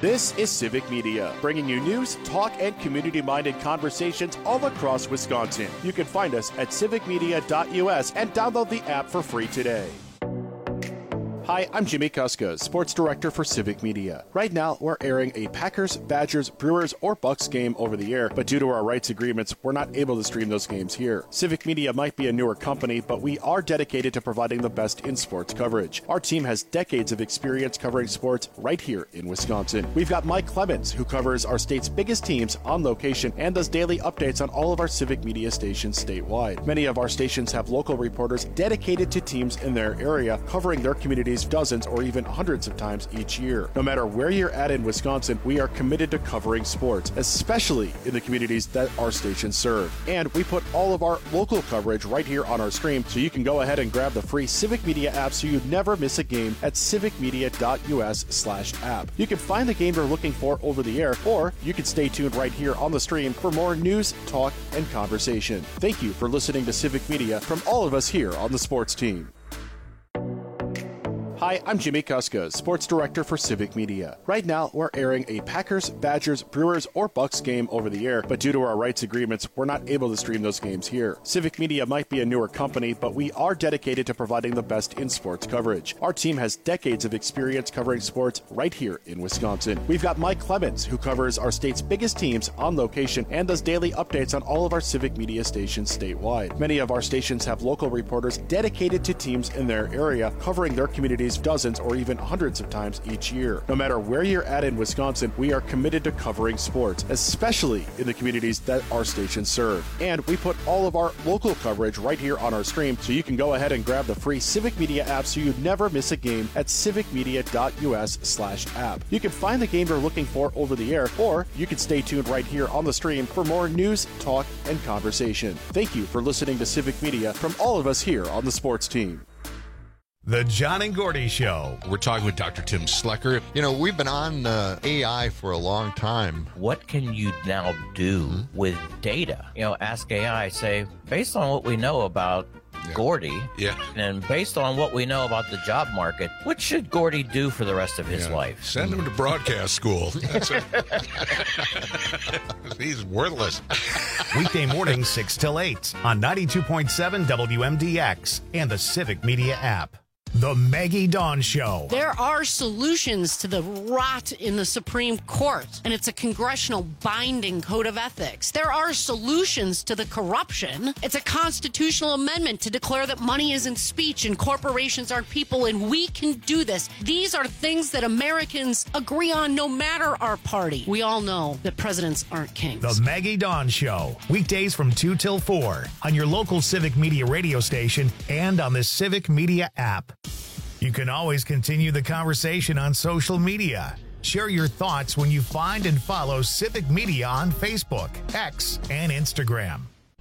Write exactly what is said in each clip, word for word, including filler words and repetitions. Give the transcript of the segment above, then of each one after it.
This is Civic Media, bringing you news, talk, and community-minded conversations all across Wisconsin. You can find us at civic media dot U S and download the app for free today. Hi, I'm Jimmy Kuska, Sports Director for Civic Media. Right now, we're airing a Packers, Badgers, Brewers, or Bucks game over the air, but due to our rights agreements, we're not able to stream those games here. Civic Media might be a newer company, but we are dedicated to providing the best in sports coverage. Our team has decades of experience covering sports right here in Wisconsin. We've got Mike Clemens, who covers our state's biggest teams on location and does daily updates on all of our Civic Media stations statewide. Many of our stations have local reporters dedicated to teams in their area, covering their communities dozens or even hundreds of times each year. No matter where you're at in Wisconsin, we are committed to covering sports, especially in the communities that our stations serve. And we put all of our local coverage right here on our stream, so you can go ahead and grab the free Civic Media app so you never miss a game at civic media dot U S slash app. You can find the game you're looking for over the air, or you can stay tuned right here on the stream for more news, talk, and conversation. Thank you for listening to Civic Media from all of us here on the sports team. Hi, I'm Jimmy Kuska, Sports Director for Civic Media. Right now, we're airing a Packers, Badgers, Brewers, or Bucks game over the air, but due to our rights agreements, we're not able to stream those games here. Civic Media might be a newer company, but we are dedicated to providing the best in sports coverage. Our team has decades of experience covering sports right here in Wisconsin. We've got Mike Clemens, who covers our state's biggest teams on location and does daily updates on all of our Civic Media stations statewide. Many of our stations have local reporters dedicated to teams in their area, covering their communities dozens or even hundreds of times each year. No matter where you're at in Wisconsin, we are committed to covering sports, especially in the communities that our stations serve. And we put all of our local coverage right here on our stream, so you can go ahead and grab the free Civic Media app so you never miss a game at civic media dot U S slash app. You can find the game you're looking for over the air, or you can stay tuned right here on the stream for more news, talk, and conversation. Thank you for listening to Civic Media from all of us here on the sports team. The John and Gordy Show. We're talking with Doctor Tim Slecker. You know, we've been on uh, A I for a long time. What can you now do mm-hmm. with data? You know, ask A I, say, based on what we know about yeah. Gordy, yeah. and based on what we know about the job market, what should Gordy do for the rest of his yeah. life? Send him to broadcast school. He's worthless. Weekday mornings, six till eight on ninety-two point seven W M D X and the Civic Media app. The Maggie Dawn Show. There are solutions to the rot in the Supreme Court, and it's a congressional binding code of ethics. There are solutions to the corruption. It's a constitutional amendment to declare that money isn't speech and corporations aren't people, and we can do this. These are things that Americans agree on no matter our party. We all know that presidents aren't kings. The Maggie Dawn Show. Weekdays from two till four on your local Civic Media radio station and on the Civic Media app. You can always continue the conversation on social media. Share your thoughts when you find and follow Civic Media on Facebook, X, and Instagram.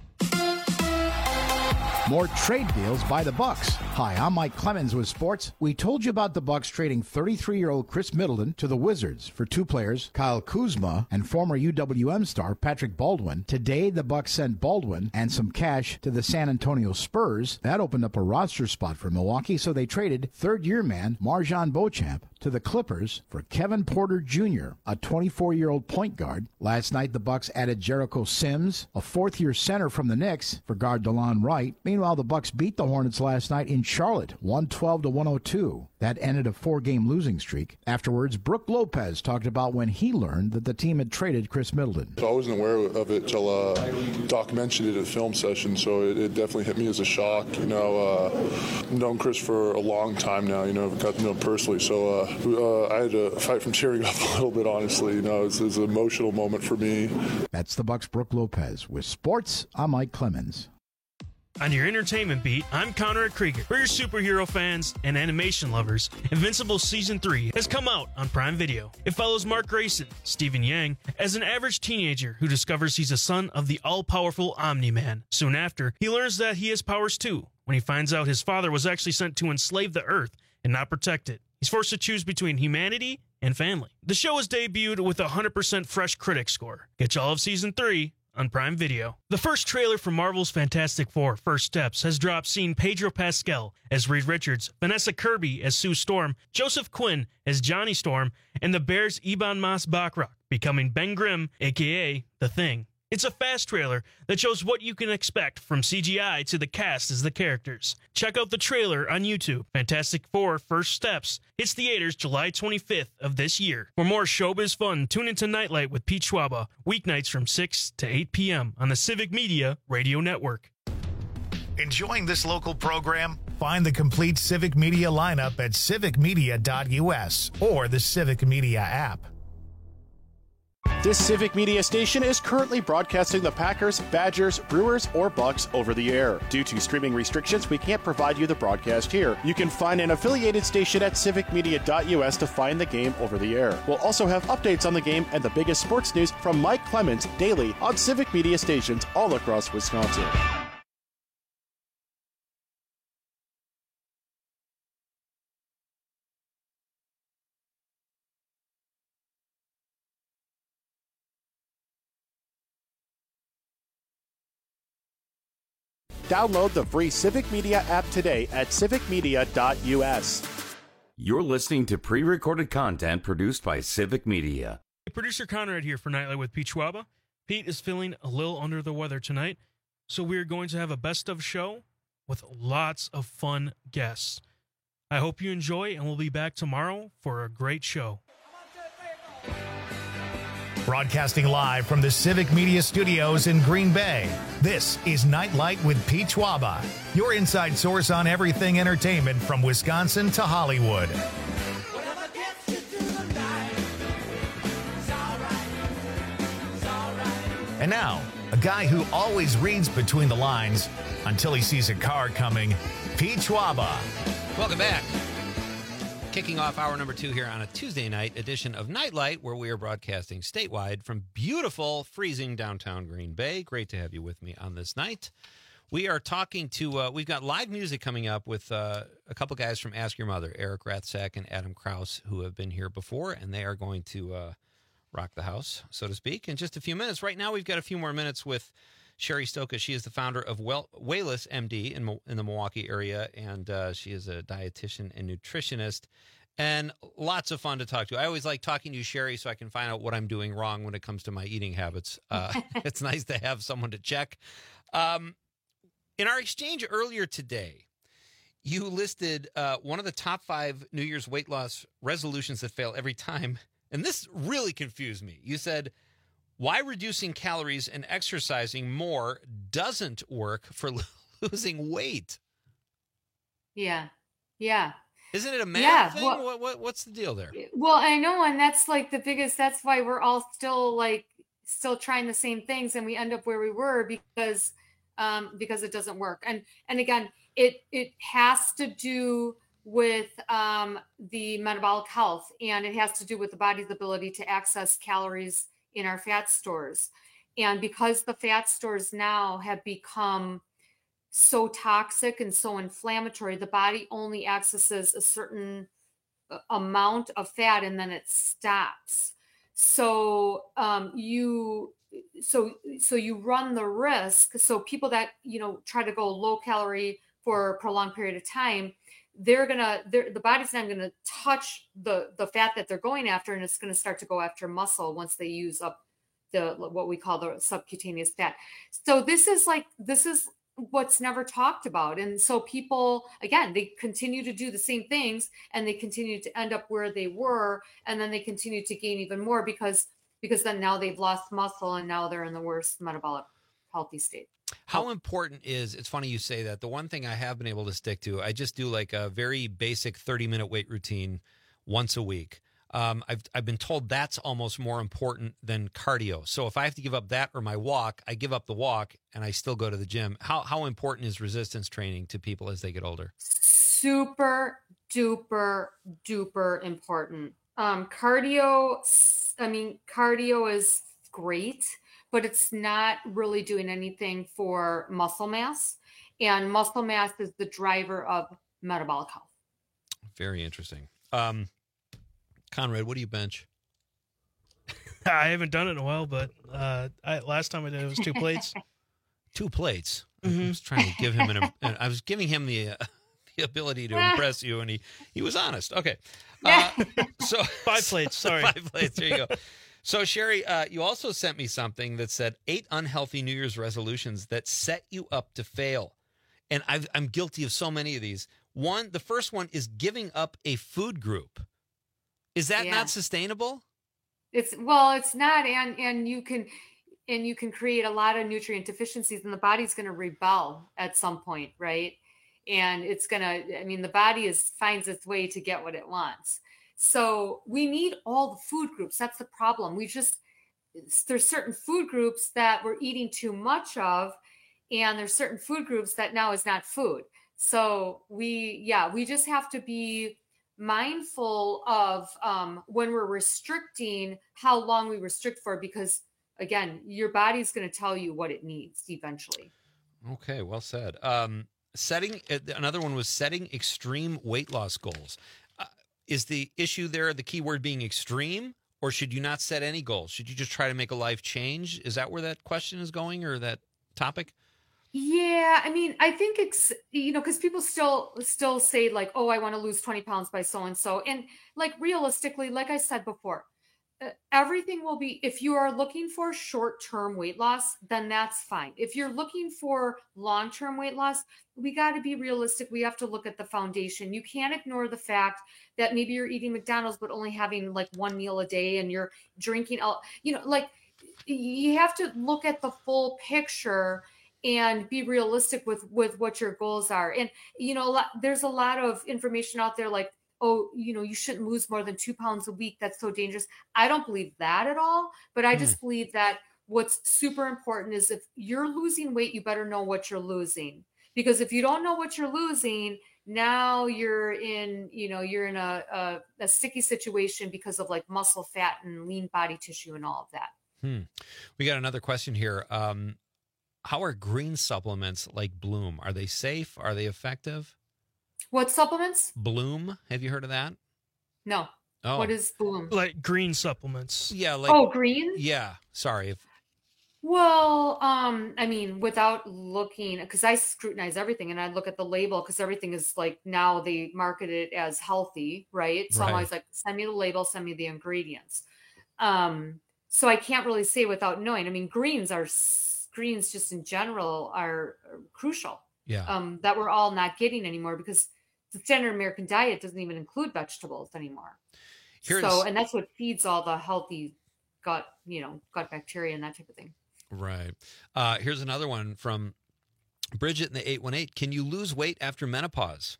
More trade deals by the Bucks. Hi, I'm Mike Clemens with sports. We told you about the Bucks trading thirty-three-year-old Chris Middleton to the Wizards for two players, Kyle Kuzma and former U W M star Patrick Baldwin. Today, the Bucks sent Baldwin and some cash to the San Antonio Spurs. That opened up a roster spot for Milwaukee, so they traded third-year man MarJon Beauchamp to the Clippers for Kevin Porter Junior, a twenty-four-year-old point guard. Last night, the Bucks added Jericho Sims, a fourth-year center from the Knicks, for guard DeLon Wright. Meanwhile, the Bucks beat the Hornets last night in Charlotte, one twelve to one oh two. That ended a four-game losing streak. Afterwards, Brook Lopez talked about when he learned that the team had traded Chris Middleton. I wasn't aware of it until uh, Doc mentioned it at a film session, so it, it definitely hit me as a shock. You know, uh, I've known Chris for a long time now, you know, I've got to know him personally, so uh, uh, I had to fight from tearing up a little bit, honestly. You know, it's, it's an emotional moment for me. That's the Bucks' Brook Lopez. With sports, I'm Mike Clemens. On your entertainment beat, I'm Conrad Krieger. For your superhero fans and animation lovers, Invincible Season three has come out on Prime Video. It follows Mark Grayson, Stephen Yang, as an average teenager who discovers he's a son of the all-powerful Omni-Man. Soon after, he learns that he has powers too, when he finds out his father was actually sent to enslave the Earth and not protect it. He's forced to choose between humanity and family. The show is debuted with a one hundred percent fresh critic score. Get all of Season three on Prime Video. The first trailer for Marvel's Fantastic Four, First Steps, has dropped, seeing Pedro Pascal as Reed Richards, Vanessa Kirby as Sue Storm, Joseph Quinn as Johnny Storm, and the Bears' Ebon Moss-Bachrach becoming Ben Grimm, a k a. The Thing. It's a fast trailer that shows what you can expect from C G I to the cast as the characters. Check out the trailer on YouTube. Fantastic Four First Steps hits theaters July twenty-fifth of this year. For more showbiz fun, tune into Nightlight with Pete Schwaba, weeknights from six to eight p.m. on the Civic Media Radio Network. Enjoying this local program? Find the complete Civic Media lineup at civic media dot u s or the Civic Media app. This Civic Media station is currently broadcasting the Packers, Badgers, Brewers, or Bucks over the air. Due to streaming restrictions, we can't provide you the broadcast here. You can find an affiliated station at civic media dot u s to find the game over the air. We'll also have updates on the game and the biggest sports news from Mike Clemens daily on Civic Media stations all across Wisconsin. Download the free Civic Media app today at civic media dot u s. You're listening to pre-recorded content produced by Civic Media. Producer Conrad here for Nightlight with Pete Schwaba. Pete is feeling a little under the weather tonight, so we're going to have a best of show with lots of fun guests. I hope you enjoy, and we'll be back tomorrow for a great show. Broadcasting live from the Civic Media Studios in Green Bay, this is Nightlight with Pete Schwaba, your inside source on everything entertainment from Wisconsin to Hollywood. And now, a guy who always reads between the lines until he sees a car coming, Pete Schwaba. Welcome back. Kicking off hour number two here on a Tuesday night edition of Nightlight, where we are broadcasting statewide from beautiful, freezing downtown Green Bay. Great to have you with me on this night. We are talking to, uh, we've got live music coming up with uh, a couple guys from Ask Your Mother, Eric Rathsack and Adam Kraus, who have been here before, and they are going to uh, rock the house, so to speak, in just a few minutes. Right now, we've got a few more minutes with Sherry Stoka. She is the founder of well, Wayless M D in, in the Milwaukee area, and uh, she is a dietitian and nutritionist, and lots of fun to talk to. I always like talking to you, Sherry, so I can find out what I'm doing wrong when it comes to my eating habits. Uh, it's nice to have someone to check. Um, in our exchange earlier today, you listed uh, one of the top five New Year's weight loss resolutions that fail every time, and this really confused me. You said, why reducing calories and exercising more doesn't work for losing weight. Yeah. Yeah. Isn't it a math yeah, thing? well- what, what, what's the deal there? Well, I know, and that's like the biggest, that's why we're all still like, still trying the same things, and we end up where we were because, um, because it doesn't work. And, and again, it, it has to do with, um, the metabolic health, and it has to do with the body's ability to access calories in our fat stores. And because the fat stores now have become so toxic and so inflammatory, the body only accesses a certain amount of fat and then it stops. So um, you, so so you run the risk. So people that you know try to go low calorie for a prolonged period of time, they're gonna, they're, the body's not gonna touch the the fat that they're going after, and it's gonna start to go after muscle once they use up the what we call the subcutaneous fat. So this is like this is what's never talked about. And so people, again, they continue to do the same things and they continue to end up where they were. And then they continue to gain even more because, because then now they've lost muscle and now they're in the worst metabolic healthy state. How important is, it's funny you say that. The one thing I have been able to stick to, I just do like a very basic thirty minute weight routine once a week. Um, I've, I've been told that's almost more important than cardio. So if I have to give up that or my walk, I give up the walk and I still go to the gym. How how important is resistance training to people as they get older? Super duper duper important. Um, cardio, I mean, cardio is great, but it's not really doing anything for muscle mass. And muscle mass is the driver of metabolic health. Very interesting. Um, Conrad, what do you bench? I haven't done it in a while, but uh, I, last time I did it was two plates. Two plates. Mm-hmm. I was trying to give him an. I was giving him the uh, the ability to impress you, and he he was honest. Okay, uh, so five plates. Sorry, five plates. There you go. So Sherry, uh, you also sent me something that said eight unhealthy New Year's resolutions that set you up to fail, and I've, I'm guilty of so many of these. One, the first one is giving up a food group. Is that Yeah. not sustainable? It's well, it's not, and and you can and you can create a lot of nutrient deficiencies, and the body's going to rebel at some point, right? And it's going to, I mean, the body is finds its way to get what it wants. So we need all the food groups. That's the problem. We just there's certain food groups that we're eating too much of, and there's certain food groups that now is not food. So we, yeah, we just have to be mindful of um, when we're restricting how long we restrict for, because again, your body's going to tell you what it needs eventually. Okay, well said. Um, setting another one was setting extreme weight loss goals. Uh, is the issue there the key word being extreme, or should you not set any goals? Should you just try to make a life change? Is that where that question is going, or that topic? Yeah, I mean, I think it's, you know, because people still still say like, oh, I want to lose twenty pounds by so and so, and like realistically, like I said before, uh, everything will be, if you are looking for short-term weight loss, then that's fine. If you're looking for long-term weight loss, we got to be realistic. We have to look at the foundation. You can't ignore the fact that maybe you're eating McDonald's, but only having like one meal a day, and you're drinking out, you know, like you have to look at the full picture and be realistic with, with what your goals are. And, you know, a lot, there's a lot of information out there like, oh, you know, you shouldn't lose more than two pounds a week. That's so dangerous. I don't believe that at all. But I just mm. believe that what's super important is if you're losing weight, you better know what you're losing. Because if you don't know what you're losing, now you're in, you know, you're in a, a, a sticky situation because of like muscle fat and lean body tissue and all of that. Hmm. We got another question here. Um, how are green supplements like Bloom? Are they safe? Are they effective? What supplements? Bloom. Have you heard of that? No. Oh. What is Bloom? Like green supplements. Yeah. Like, oh, green? Yeah. Sorry. If... Well, um, I mean, without looking, because I scrutinize everything and I look at the label, because everything is like, now they market it as healthy, right? So right. I'm always like, send me the label, send me the ingredients. Um, so I can't really say without knowing. I mean, greens are greens just in general are crucial. Yeah. Um, that we're all not getting anymore, because the standard American diet doesn't even include vegetables anymore. Here's... So, and that's what feeds all the healthy gut, you know, gut bacteria and that type of thing. Right. Uh, here's another one from Bridget in the eight one eight. Can you lose weight after menopause?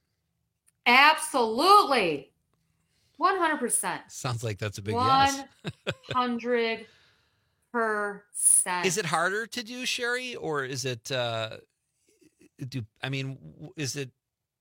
Absolutely. one hundred percent. Sounds like that's a big one yes. one hundred percent. Is it harder to do, Sherry, or is it, uh, do, I mean, is it?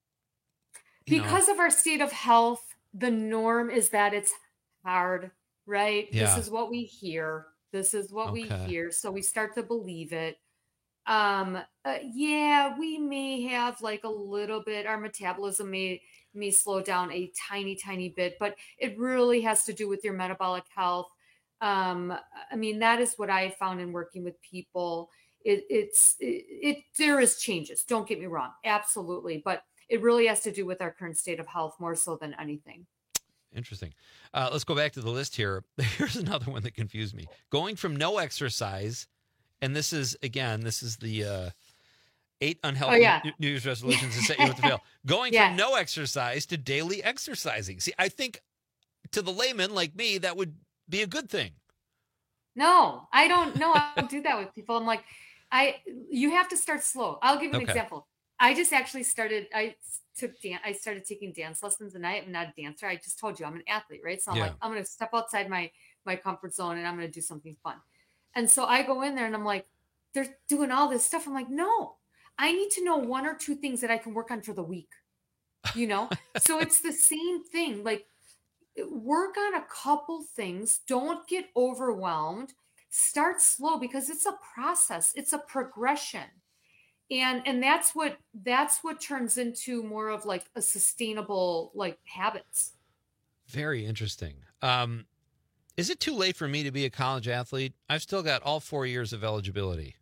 Because know? of our state of health, the norm is that it's hard, right? Yeah. This is what we hear. This is what Okay. we hear. So we start to believe it. Um, uh, yeah, we may have like a little bit, our metabolism may, may slow down a tiny, tiny bit, but it really has to do with your metabolic health. Um, I mean, that is what I found in working with people. It, it's, it, it, there is changes. Don't get me wrong. Absolutely. But it really has to do with our current state of health more so than anything. Interesting. Uh, let's go back to the list here. Here's another one that confused me. Going from no exercise, and this is, again, this is the uh, eight unhealthy oh, yeah. New Year's resolutions to set you up to fail. Going yeah. from no exercise to daily exercising. See, I think to the layman like me, that would be a good thing. No, I don't know. I don't do that with people. I'm like, I, you have to start slow. I'll give you an Okay. example. I just actually started, I took dance, I started taking dance lessons, and I am not a dancer. I just told you I'm an athlete, right? So I'm Yeah. like, I'm going to step outside my, my comfort zone, and I'm going to do something fun. And so I go in there and I'm like, they're doing all this stuff. I'm like, no, I need to know one or two things that I can work on for the week, you know? So it's the same thing. Like, work on a couple things. Don't get overwhelmed. Start slow, because it's a process. It's a progression. And and that's what that's what turns into more of like a sustainable like habits. Very interesting. Um, is it too late for me to be a college athlete? I've still got all four years of eligibility.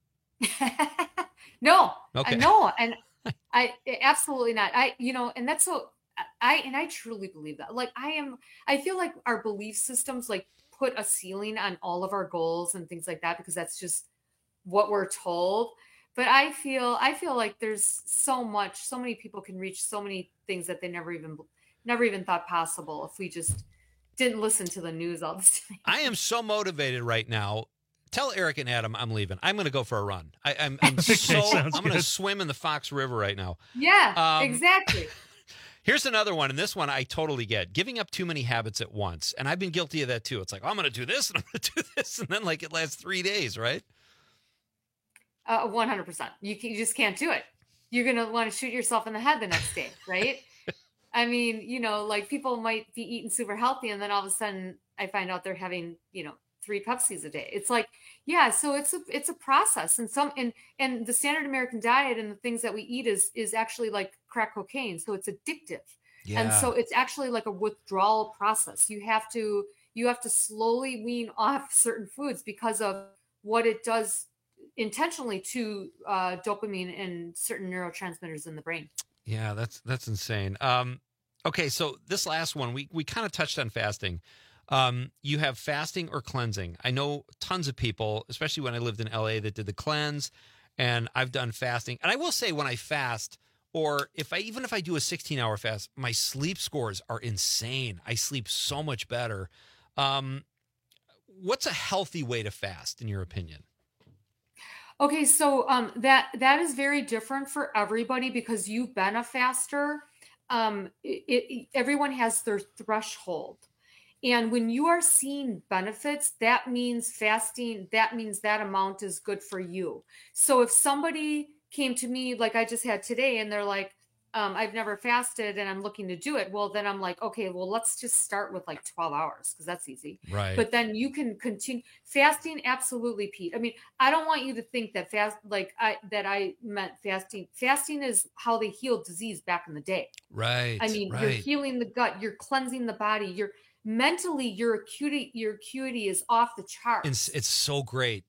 No, Okay. uh, no, and I absolutely not. I, you know, and that's so I and I truly believe that. Like I am, I feel like our belief systems like put a ceiling on all of our goals and things like that because that's just what we're told. But I feel, I feel like there's so much, so many people can reach so many things that they never even, never even thought possible if we just didn't listen to the news all the time. I am so motivated right now. Tell Eric and Adam I'm leaving. I'm going to go for a run. I, I'm, I'm Okay, so sounds I'm going to good. swim in the Fox River right now. Yeah, Um, exactly. Here's another one, and this one I totally get. Giving up too many habits at once. And I've been guilty of that too. It's like, oh, I'm going to do this, and I'm going to do this, and then like it lasts three days, right? Uh, one hundred percent. You, can, you just can't do it. You're going to want to shoot yourself in the head the next day, right? I mean, you know, like people might be eating super healthy, and then all of a sudden I find out they're having, you know, three Pepsis a day. It's like, yeah, so it's a it's a process. And some and and the standard American diet and the things that we eat is is actually like crack cocaine. So it's addictive. Yeah. And so it's actually like a withdrawal process. You have to you have to slowly wean off certain foods because of what it does intentionally to uh, dopamine and certain neurotransmitters in the brain. Yeah, that's that's insane. Um, okay, so this last one, we we kind of touched on fasting. Um, you have fasting or cleansing. I know tons of people, especially when I lived in L A, that did the cleanse, and I've done fasting. And I will say when I fast, or if I even if I do a sixteen hour fast, my sleep scores are insane. I sleep so much better. Um, what's a healthy way to fast, in your opinion? Okay, so um, that that is very different for everybody because you've been a faster. Um, it, it, everyone has their threshold. And when you are seeing benefits, that means fasting, that means that amount is good for you. So if somebody came to me like I just had today and they're like, um, I've never fasted and I'm looking to do it. Well, then I'm like, okay, well, let's just start with like twelve hours because that's easy. Right. But then you can continue fasting. Absolutely, Pete. I mean, I don't want you to think that fast, like I, that I meant fasting. Fasting is how they healed disease back in the day. Right. I mean, right. you're healing the gut, you're cleansing the body, you're mentally, your acuity, your acuity is off the charts. It's, it's so great.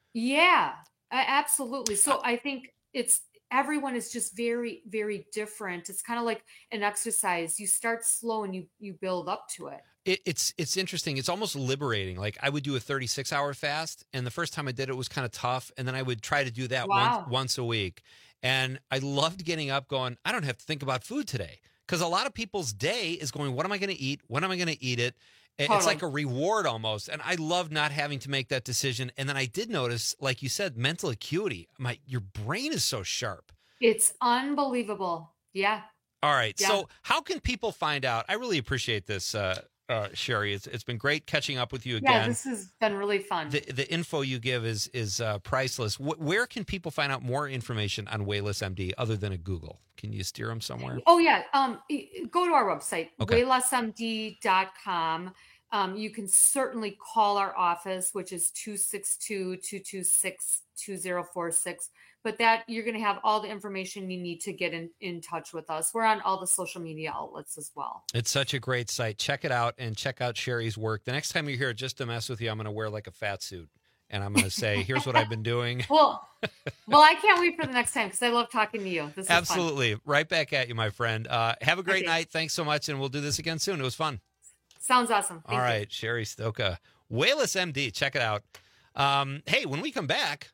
Yeah, a- absolutely. So I think it's, everyone is just very, very different. It's kind of like an exercise. You start slow and you, you build up to it. It, it's it's interesting. It's almost liberating. Like I would do a thirty-six hour fast, and the first time I did it was kind of tough, and then I would try to do that Wow. once once a week. And I loved getting up going, I don't have to think about food today. Because a lot of people's day is going, what am I going to eat? When am I going to eat it? It's Totally. like a reward almost. And I love not having to make that decision. And then I did notice, like you said, mental acuity. My Your brain is so sharp. It's unbelievable. Yeah. All right. Yeah. So how can people find out? I really appreciate this, uh, uh, Sherry. It's, it's been great catching up with you again. Yeah, this has been really fun. The the info you give is is uh, priceless. Wh- where can people find out more information on Wayless M D other than a Google? Can you steer them somewhere? Oh yeah. Um, e- go to our website, Okay. wayless m d dot com. Um, you can certainly call our office, which is two six two, two two six, two zero four six. But that you're going to have all the information you need to get in, in touch with us. We're on all the social media outlets as well. It's such a great site. Check it out and check out Sherry's work. The next time you're here, just to mess with you, I'm going to wear like a fat suit. And I'm going to say, here's what I've been doing. Well, well, I can't wait for the next time because I love talking to you. This is Absolutely. Right back at you, my friend. Uh, have a great Okay. night. Thanks so much. And we'll do this again soon. It was fun. fun. Sounds awesome. Thank All you. right. Sherry Stoka, Wayless M D. Check it out. Um, hey, when we come back,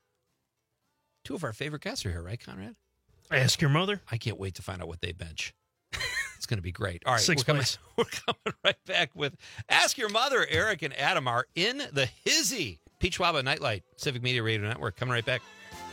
two of our favorite guests are here, right, Conrad? Ask your mother. I can't wait to find out what they bench. It's going to be great. All right. Six we're, coming, plays. we're coming right back with Ask Your Mother. Eric and Adam are in the hizzy. Pete Schwab, Nightlight, Civic Media Radio Network. Coming right back.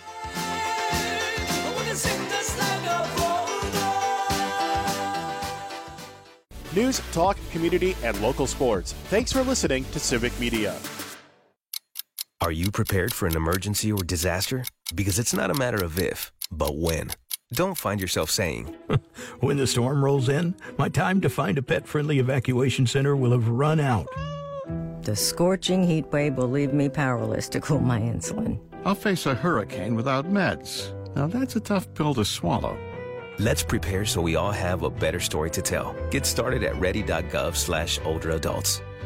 News, talk, community, and local sports. Thanks for listening to Civic Media. Are you prepared for an emergency or disaster? Because it's not a matter of if, but when. Don't find yourself saying, when the storm rolls in, my time to find a pet-friendly evacuation center will have run out. The scorching heat wave will leave me powerless to cool my insulin. I'll face a hurricane without meds. Now that's a tough pill to swallow. Let's prepare so we all have a better story to tell. Get started at ready.gov slash older adults.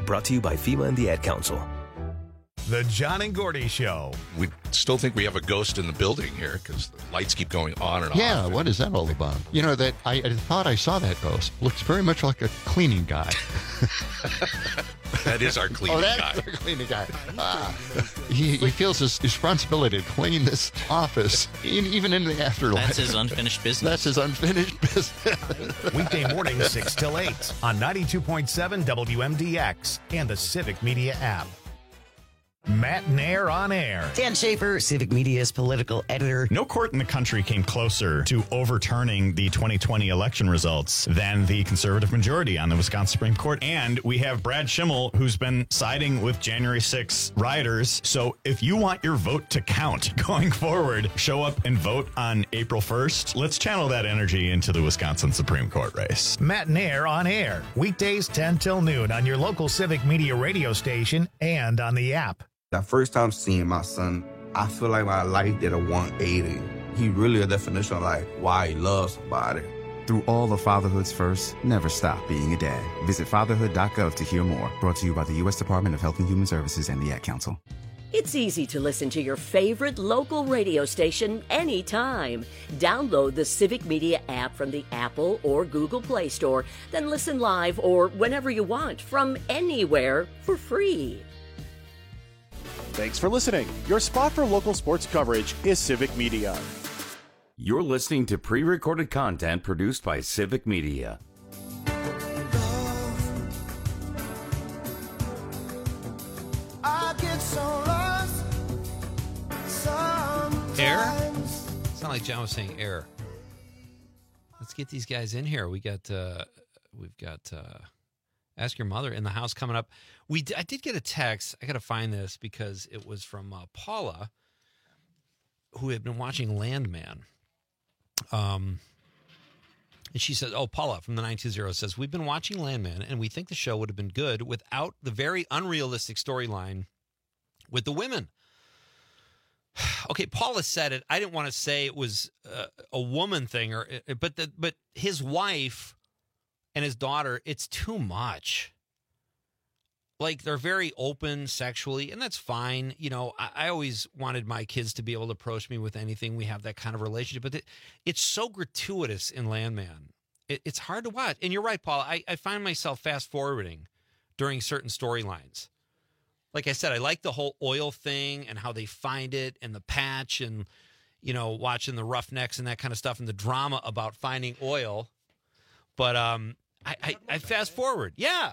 Brought to you by FEMA and the Ad Council. The John and Gordy Show. We still think we have a ghost in the building here because the lights keep going on and Yeah, off. what is that all about? You know, that I, I thought I saw that ghost. Looks very much like a cleaning guy. That is our cleaning oh, that's guy. our cleaning guy. Ah, he, he feels his responsibility to clean this office, in, even in the afterlife. That's his unfinished business. That's his unfinished business. Weekday mornings, six till eight on ninety-two point seven W M D X and the Civic Media app. Matt Nair on air. Dan Schaefer, Civic Media's political editor. No court in the country came closer to overturning the twenty twenty election results than the conservative majority on the Wisconsin Supreme Court. And we have Brad Schimmel, who's been siding with January sixth rioters. So if you want your vote to count going forward, show up and vote on April first. Let's channel that energy into the Wisconsin Supreme Court race. Matt Nair on air. Weekdays ten till noon on your local Civic Media radio station and on the app. That first time seeing my son, I feel like my life did a one eighty. He really a definition of like why he loves somebody. Through all of fatherhood's first, never stop being a dad. Visit fatherhood dot gov to hear more. Brought to you by the U S Department of Health and Human Services and the Ad Council. It's easy to listen to your favorite local radio station anytime. Download the Civic Media app from the Apple or Google Play Store, then listen live or whenever you want from anywhere for free. Thanks for listening. Your spot for local sports coverage is Civic Media. You're listening to pre-recorded content produced by Civic Media. Air? Sound like John was saying air. Let's get these guys in here. We got, uh, we've got, uh, Ask Your Mother in the house coming up. We I did get a text. I got to find this because it was from uh, Paula, who had been watching Landman. Um, and she says, oh, Paula from the nine two zero says, we've been watching Landman, and we think the show would have been good without the very unrealistic storyline with the women. Okay, Paula said it. I didn't want to say it was uh, a woman thing, or but the, but his wife and his daughter, it's too much. Like, they're very open sexually, and that's fine. You know, I, I always wanted my kids to be able to approach me with anything. We have that kind of relationship. But it, it's so gratuitous in Landman. It, it's hard to watch. And you're right, Paul. I, I find myself fast-forwarding during certain storylines. Like I said, I like the whole oil thing and how they find it and the patch and, you know, watching the Roughnecks and that kind of stuff and the drama about finding oil. But um, I, I, I fast forward. Yeah.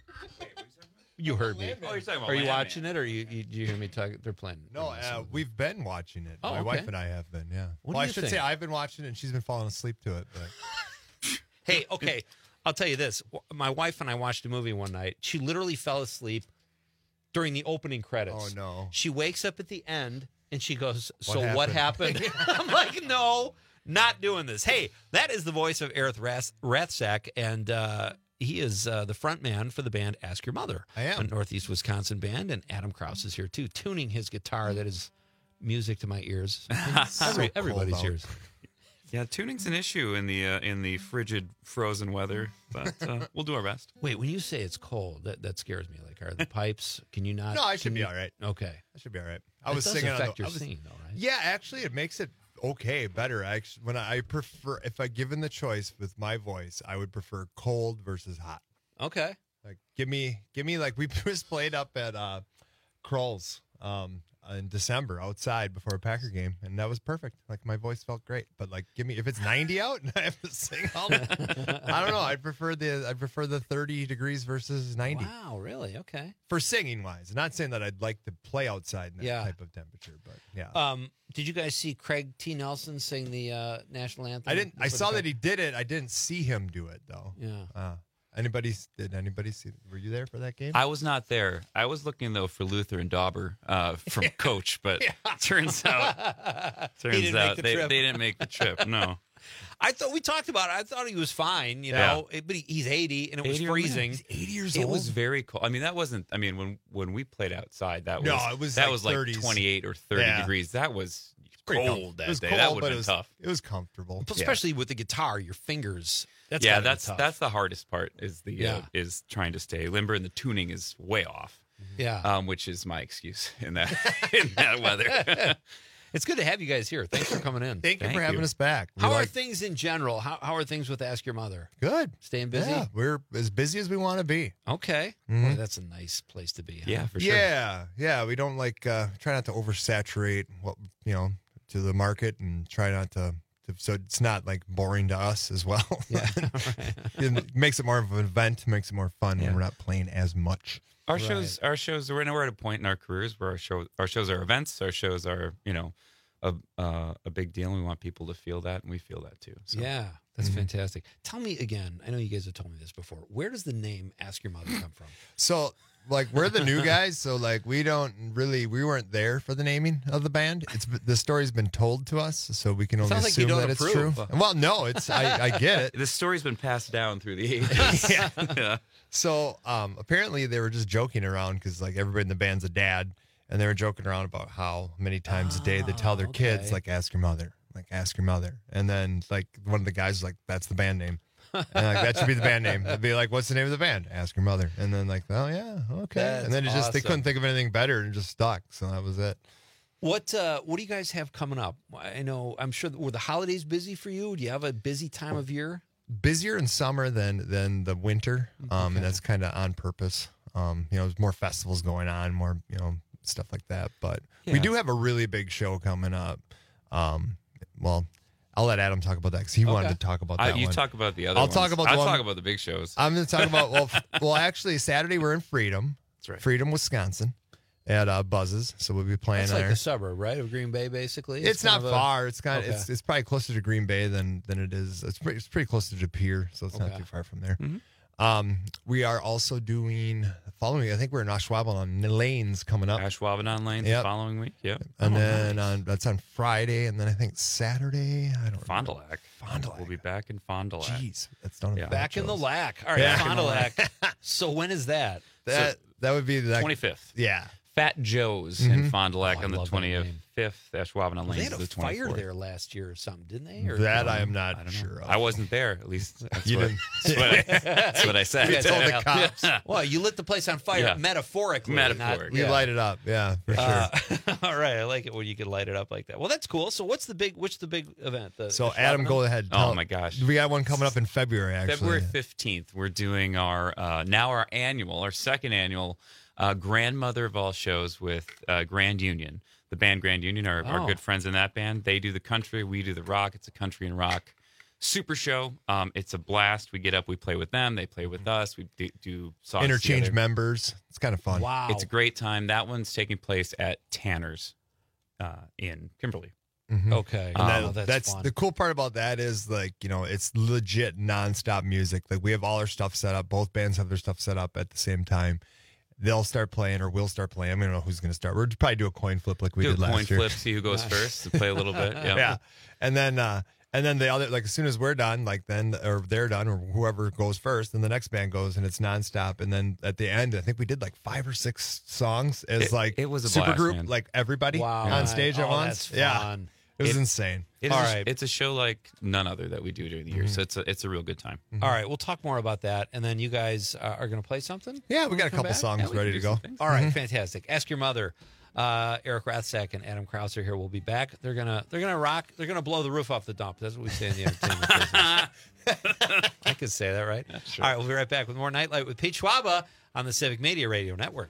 You heard me. Oh, you're talking about Are you Landman. watching it, or you, you, do you hear me talk? They're playing. No, uh, we've been watching it. Oh, My okay. wife and I have been, yeah. What well, do I you should think? say I've been watching it, and she's been falling asleep to it. But Hey, okay. I'll tell you this. My wife and I watched a movie one night. She literally fell asleep during the opening credits. Oh, no. She wakes up at the end, and she goes, so What what happened?" happened? I'm like, no, not doing this. Hey, that is the voice of Eric Rath- Rathsack, and uh, he is uh, the front man for the band Ask Your Mother. I am. A Northeast Wisconsin band, and Adam Krause is here, too, tuning his guitar. That is music to my ears. Every, everybody's ears. Yeah, tuning's an issue in the uh, in the frigid, frozen weather, but uh, we'll do our best. Wait, when you say it's cold, that, that scares me. Like, are the pipes? Can you not? no, I should can be you- all right. Okay, I should be all right. I It was does singing affect on the, your I was- singing, though, right? Yeah, actually, it makes it okay, better. Actually, when I, I prefer, if I given the choice with my voice, I would prefer cold versus hot. Okay. Like, give me, give me like we just played up at uh, Kroll's um, in December outside before a Packer game, and that was perfect. Like, my voice felt great. But like, give me if it's ninety out and I have to sing all the, I don't know. I'd prefer the I prefer the thirty degrees versus ninety. Wow, really? Okay. For singing wise, not saying that I'd like to play outside in that Yeah. type of temperature, but yeah. Um, did you guys see Craig T. Nelson sing the uh, national anthem? I didn't. I before saw the- that he did it. I didn't see him do it though. Yeah. Uh, anybody? Did anybody see? Were you there for that game? I was not there. I was looking though for Luther and Dauber uh, from Coach, but turns out, turns didn't make out the they, trip. they didn't make the trip. No, I thought we talked about it. I thought he was fine, you Yeah. know, it- but he, he's eighty and it was eighty or freezing. more. eighty years it old. was very cold. I mean, that wasn't. I mean, when when we played outside, that was No, it was that like was like thirties. twenty-eight or thirty Yeah. degrees. That was Pretty cold comf- that it was day. cold, that would but have it been was, tough. It was comfortable. Especially with the guitar, your fingers That's yeah, gotta be that's tough. that's the hardest part is the Yeah. uh, is trying to stay limber, and the tuning is way off. Yeah. um, which is my excuse in that in that weather. It's good to have you guys here. Thanks for coming in. Thank you for having us back. We How are like- things in general? How how are things with Ask Your Mother? Good. Staying busy? Yeah, we're as busy as we want to be. Okay. Mhm. Boy, that's a nice place to be. huh? Yeah, for sure. Yeah, yeah. We don't like uh, try not to oversaturate what you know to the market, and try not to, to so it's not like boring to us as well. Yeah, it makes it more of an event, makes it more fun Yeah. when we're not playing as much. Our shows, our shows, we're nowhere at a point in our careers where our show, our shows are events. Our shows are, you know, a uh, a big deal, and we want people to feel that, and we feel that too. So. Yeah, that's Mhm. fantastic. Tell me again. I know you guys have told me this before. Where does the name Ask Your Mother come from? So, like, we're the new guys, so like, we don't really, we weren't there for the naming of the band. It's the story's been told to us, so we can only Sounds like you assume don't that approve. it's true. Well, no, it's I, I get it. The story's been passed down through the ages. yeah. yeah. So, um, apparently they were just joking around because like everybody in the band's a dad, and they were joking around about how many times a day they tell their kids okay. like, "Ask your mother," like "Ask your mother," and then like one of the guys was like, "That's the band name." And like that should be the band name. It'd be like, "What's the name of the band?" "Ask your mother." And then like, "Oh yeah, okay." That's and then it just they awesome. couldn't think of anything better and it just stuck. So that was it. What uh, What do you guys have coming up? I know. I'm sure. Were the holidays busy for you? Do you have a busy time of year? Busier in summer than than the winter, um, Okay. and that's kind of on purpose. Um, you know, there's more festivals going on, more you know stuff like that. But we Yeah. do have a really big show coming up. Um, well, I'll let Adam talk about that because he wanted Okay. to talk about I- that you one. talk about the other I'll ones. talk about. I'll the one, talk about the big shows. I'm going to talk about. Well, f- well, actually, Saturday we're in Freedom. That's right. Freedom, Wisconsin, at uh, Buzzes. So we'll be playing That's like there. a suburb, right, of Green Bay, basically. It's, not kind of a- far. It's kind of Okay. it's it's probably closer to Green Bay than than it is. It's pretty it's pretty close to De Pere, so it's not Okay. too far from there. Mhm. Um, we are also doing the following. I think we're in Ashwaubenon on Lanes coming up, Ashwaubenon Lanes Yep. the following week. Yep. and Oh, then nice. on that's on Friday, and then I think Saturday. I don't Fond du remember. Lac. Fond du Lac. We'll be back in Fond du Lac. Jeez, that's done. Yeah. Back in the lac. All right, Yeah. Fond du Lac. So when is that? That that would be the twenty-fifth. Yeah. Fat Joe's Mhm. in Fond du Lac Oh, I on the love that name. twenty-fifth. Ashwaubenon Well, Lanes they had a is the fire twenty-fourth. there last year or something, didn't they? Or That I am I not don't know. sure of. I wasn't there. At least that's, You what, didn't- that's, what, I, that's what I said. You told the cops. Well, you lit the place on fire Yeah. metaphorically. Metaphorically. not- We yeah. light it up. Yeah, for sure. Uh, all right, I like it when you can light it up like that. Well, that's cool. So, what's the big? Which the big event? The, so the Adam, Schwabenow? go ahead. Oh, my gosh. We got one coming up in February. Actually, February fifteenth, we're doing our uh, now our annual, our second annual uh, grandmother of all shows with uh, Grand Union. The band Grand Union are, Oh. are good friends in that band. They do the country, we do the rock. It's a country and rock super show. Um, it's a blast. We get up, we play with them, they play with us. We do, do songs interchange together. members. It's kind of fun. Wow, It's a great time. That one's taking place at Tanner's uh, in Kimberly. Mhm. Okay, And that- oh, that's, that's fun. the cool part about that is like you know it's legit nonstop music. Like we have all our stuff set up. Both bands have their stuff set up at the same time. They'll start playing or we'll start playing. I don't know who's going to start. We'll probably do a coin flip like we do did a last coin year. flip, see who goes Nice. first, and play a little bit. Yeah. Yeah, and then uh, and then the other like as soon as we're done, like then or they're done or whoever goes first, then the next band goes and it's nonstop. And then at the end, I think we did like five or six songs as It- like it was a super blast, group, man. like everybody wow, on stage at oh, once. That's Yeah, fun. it was It- insane. It is All a- right. It's a show like none other that we do during the year. So it's a, it's a real good time. All right, we'll talk more about that, and then you guys uh, are going to play something. Yeah, we got a Come couple back? songs Yeah, we ready can to do go. some things. All right, fantastic. Ask Your Mother. Uh, Eric Rathsack and Adam Krauser here will be back. They're gonna they're gonna rock. They're gonna blow the roof off the dump. That's what we say in the entertainment business. I could say that, right? sure. All right, we'll be right back with more Nightlight with Pete Schwaba on the Civic Media Radio Network.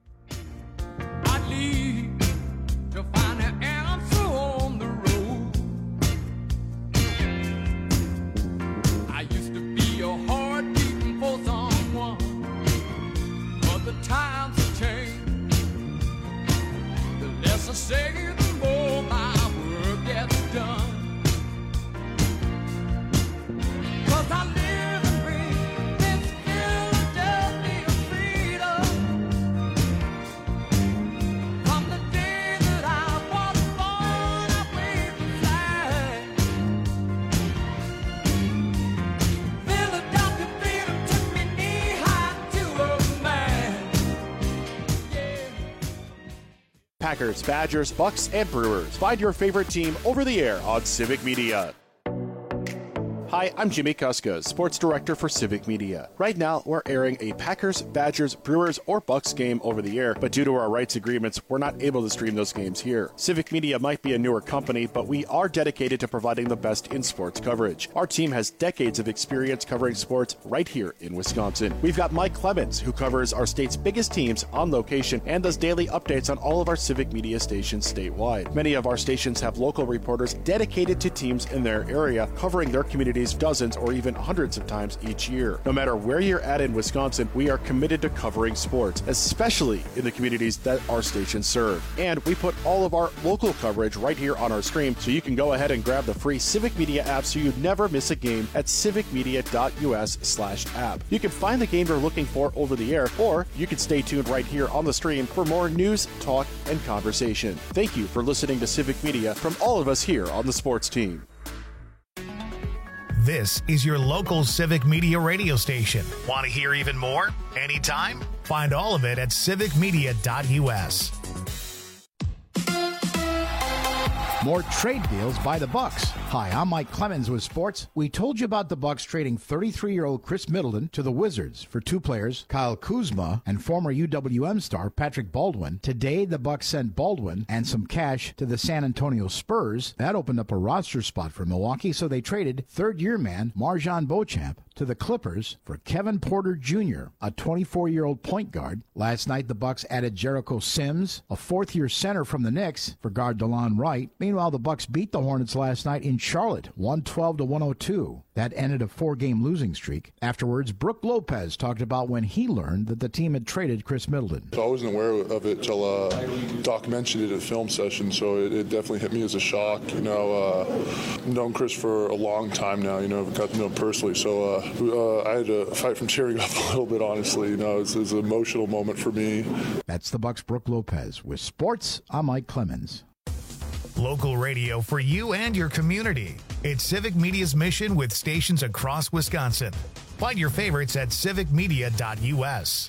I leave to find an answer on the road. I used to be a heart beating for someone, but the times have changed. The less I say, the more my work gets done. 'Cause I live and breathe in Philadelphia freedom. From the day that I was born, I waved the flag. Philadelphia freedom took me knee-high to a man. Yeah. Packers, Badgers, Bucks, and Brewers. Find your favorite team over the air on Civic Media. Hi, I'm Jimmy Kuska, Sports Director for Civic Media. Right now, we're airing a Packers, Badgers, Brewers, or Bucks game over the air, but due to our rights agreements, we're not able to stream those games here. Civic Media might be a newer company, but we are dedicated to providing the best in sports coverage. Our team has decades of experience covering sports right here in Wisconsin. We've got Mike Clemens, who covers our state's biggest teams on location and does daily updates on all of our Civic Media stations statewide. Many of our stations have local reporters dedicated to teams in their area, covering their communities dozens or even hundreds of times each year. No matter where you're at in Wisconsin, we are committed to covering sports, especially in the communities that our stations serve. And we put all of our local coverage right here on our stream, so you can go ahead and grab the free Civic Media app so you never miss a game at civicmedia.us slash app. You can find the game you're looking for over the air, or you can stay tuned right here on the stream for more news, talk, and conversation. Thank you for listening to Civic Media from all of us here on the sports team. This is your local Civic Media radio station. Want to hear even more? Anytime? Find all of it at civic media dot u s. More trade deals by the Bucks. Hi, I'm Mike Clemens with sports. We told you about the Bucks trading thirty-three-year-old Chris Middleton to the Wizards for two players, Kyle Kuzma and former U W M star Patrick Baldwin. Today, the Bucks sent Baldwin and some cash to the San Antonio Spurs. That opened up a roster spot for Milwaukee, so they traded third-year man MarJon Beauchamp to the Clippers for Kevin Porter Junior, a twenty-four-year-old point guard. Last night, the Bucks added Jericho Sims, a fourth-year center from the Knicks, for guard DeLon Wright. Meanwhile, the Bucks beat the Hornets last night in Charlotte, one twelve to one oh two. That ended a four-game losing streak. Afterwards, Brook Lopez talked about when he learned that the team had traded Chris Middleton. I wasn't aware of it till uh, Doc mentioned it at a film session, so it, it definitely hit me as a shock. You know, uh, I've known Chris for a long time now. You know, I've got to know him personally, so uh, uh, I had to fight from tearing up a little bit. Honestly, you know, it's, it's an emotional moment for me. That's the Bucks' Brook Lopez. With sports, I'm Mike Clemens. Local radio for you and your community. It's Civic Media's mission with stations across Wisconsin. Find your favorites at civic media dot u s.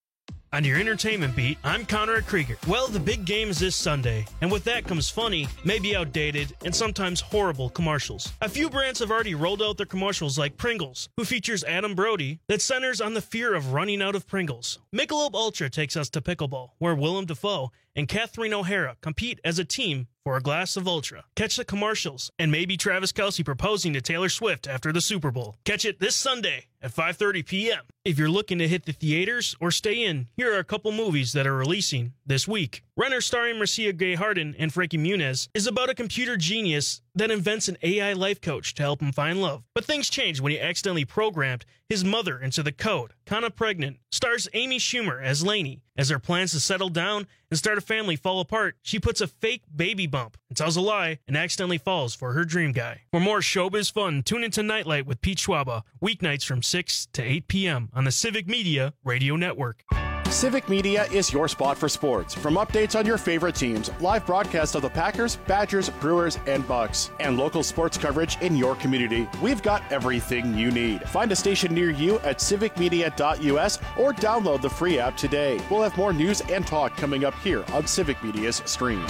On your entertainment beat, I'm Conrad Krieger. Well, the big game is this Sunday, and with that comes funny, maybe outdated, and sometimes horrible commercials. A few brands have already rolled out their commercials, like Pringles, who features Adam Brody, that centers on the fear of running out of Pringles. Michelob Ultra takes us to pickleball, where Willem Dafoe and Catherine O'Hara compete as a team for a glass of Ultra. Catch the commercials, and maybe Travis Kelce proposing to Taylor Swift after the Super Bowl. Catch it this Sunday at five thirty p.m. If you're looking to hit the theaters or stay in, here are a couple movies that are releasing this week. Renner, starring Marcia Gay Harden and Frankie Muniz, is about a computer genius that invents an A I life coach to help him find love. But things change when he accidentally programmed his mother into the code. Kinda Pregnant stars Amy Schumer as Lainey. As her plans to settle down and start a family fall apart, she puts a fake baby bump and tells a lie and accidentally falls for her dream guy. For more showbiz fun, tune into Nightlight with Pete Schwaba, weeknights from six to eight p.m. on the Civic Media Radio Network. Civic Media is your spot for sports. From updates on your favorite teams, live broadcasts of the Packers, Badgers, Brewers, and Bucks, and local sports coverage in your community, we've got everything you need. Find a station near you at civic media dot u s or download the free app today. We'll have more news and talk coming up here on Civic Media's stream.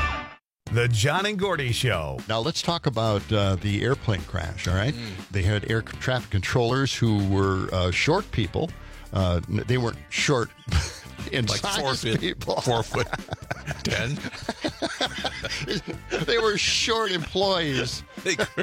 The John and Gordy Show. Now let's talk about uh, the airplane crash, all right? Mm. They had air traffic controllers who were uh, short people. Uh, they weren't short in like size four foot, people. Four foot ten. They were short employees. They, could,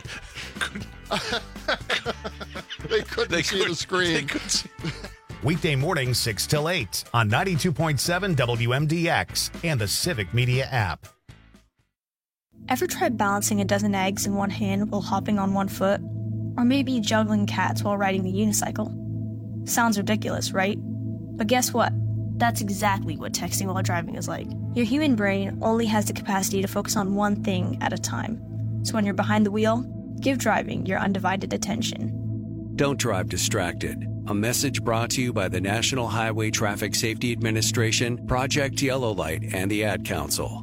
they couldn't they see could, the screen. They could see. Weekday mornings six till eight on ninety-two point seven W M D X and the Civic Media app. Ever tried balancing a dozen eggs in one hand while hopping on one foot? Or maybe juggling cats while riding the unicycle? Sounds ridiculous, right? But guess what? That's exactly what texting while driving is like. Your human brain only has the capacity to focus on one thing at a time. So when you're behind the wheel, give driving your undivided attention. Don't drive distracted. A message brought to you by the National Highway Traffic Safety Administration, Project Yellow Light, and the Ad Council.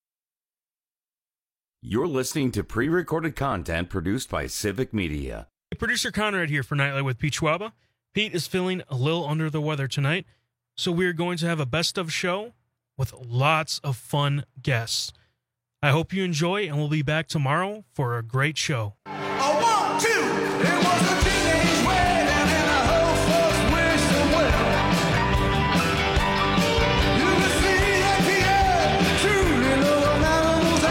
You're listening to pre-recorded content produced by Civic Media. Producer Conrad here for Nightlight with Pete Schwaba. Pete is feeling a little under the weather tonight, so we're going to have a best of show with lots of fun guests. I hope you enjoy, and we'll be back tomorrow for a great show. A one, two, it was a teenage wedding and a whole folks wished them well. You can see that Pierre truly loved animals.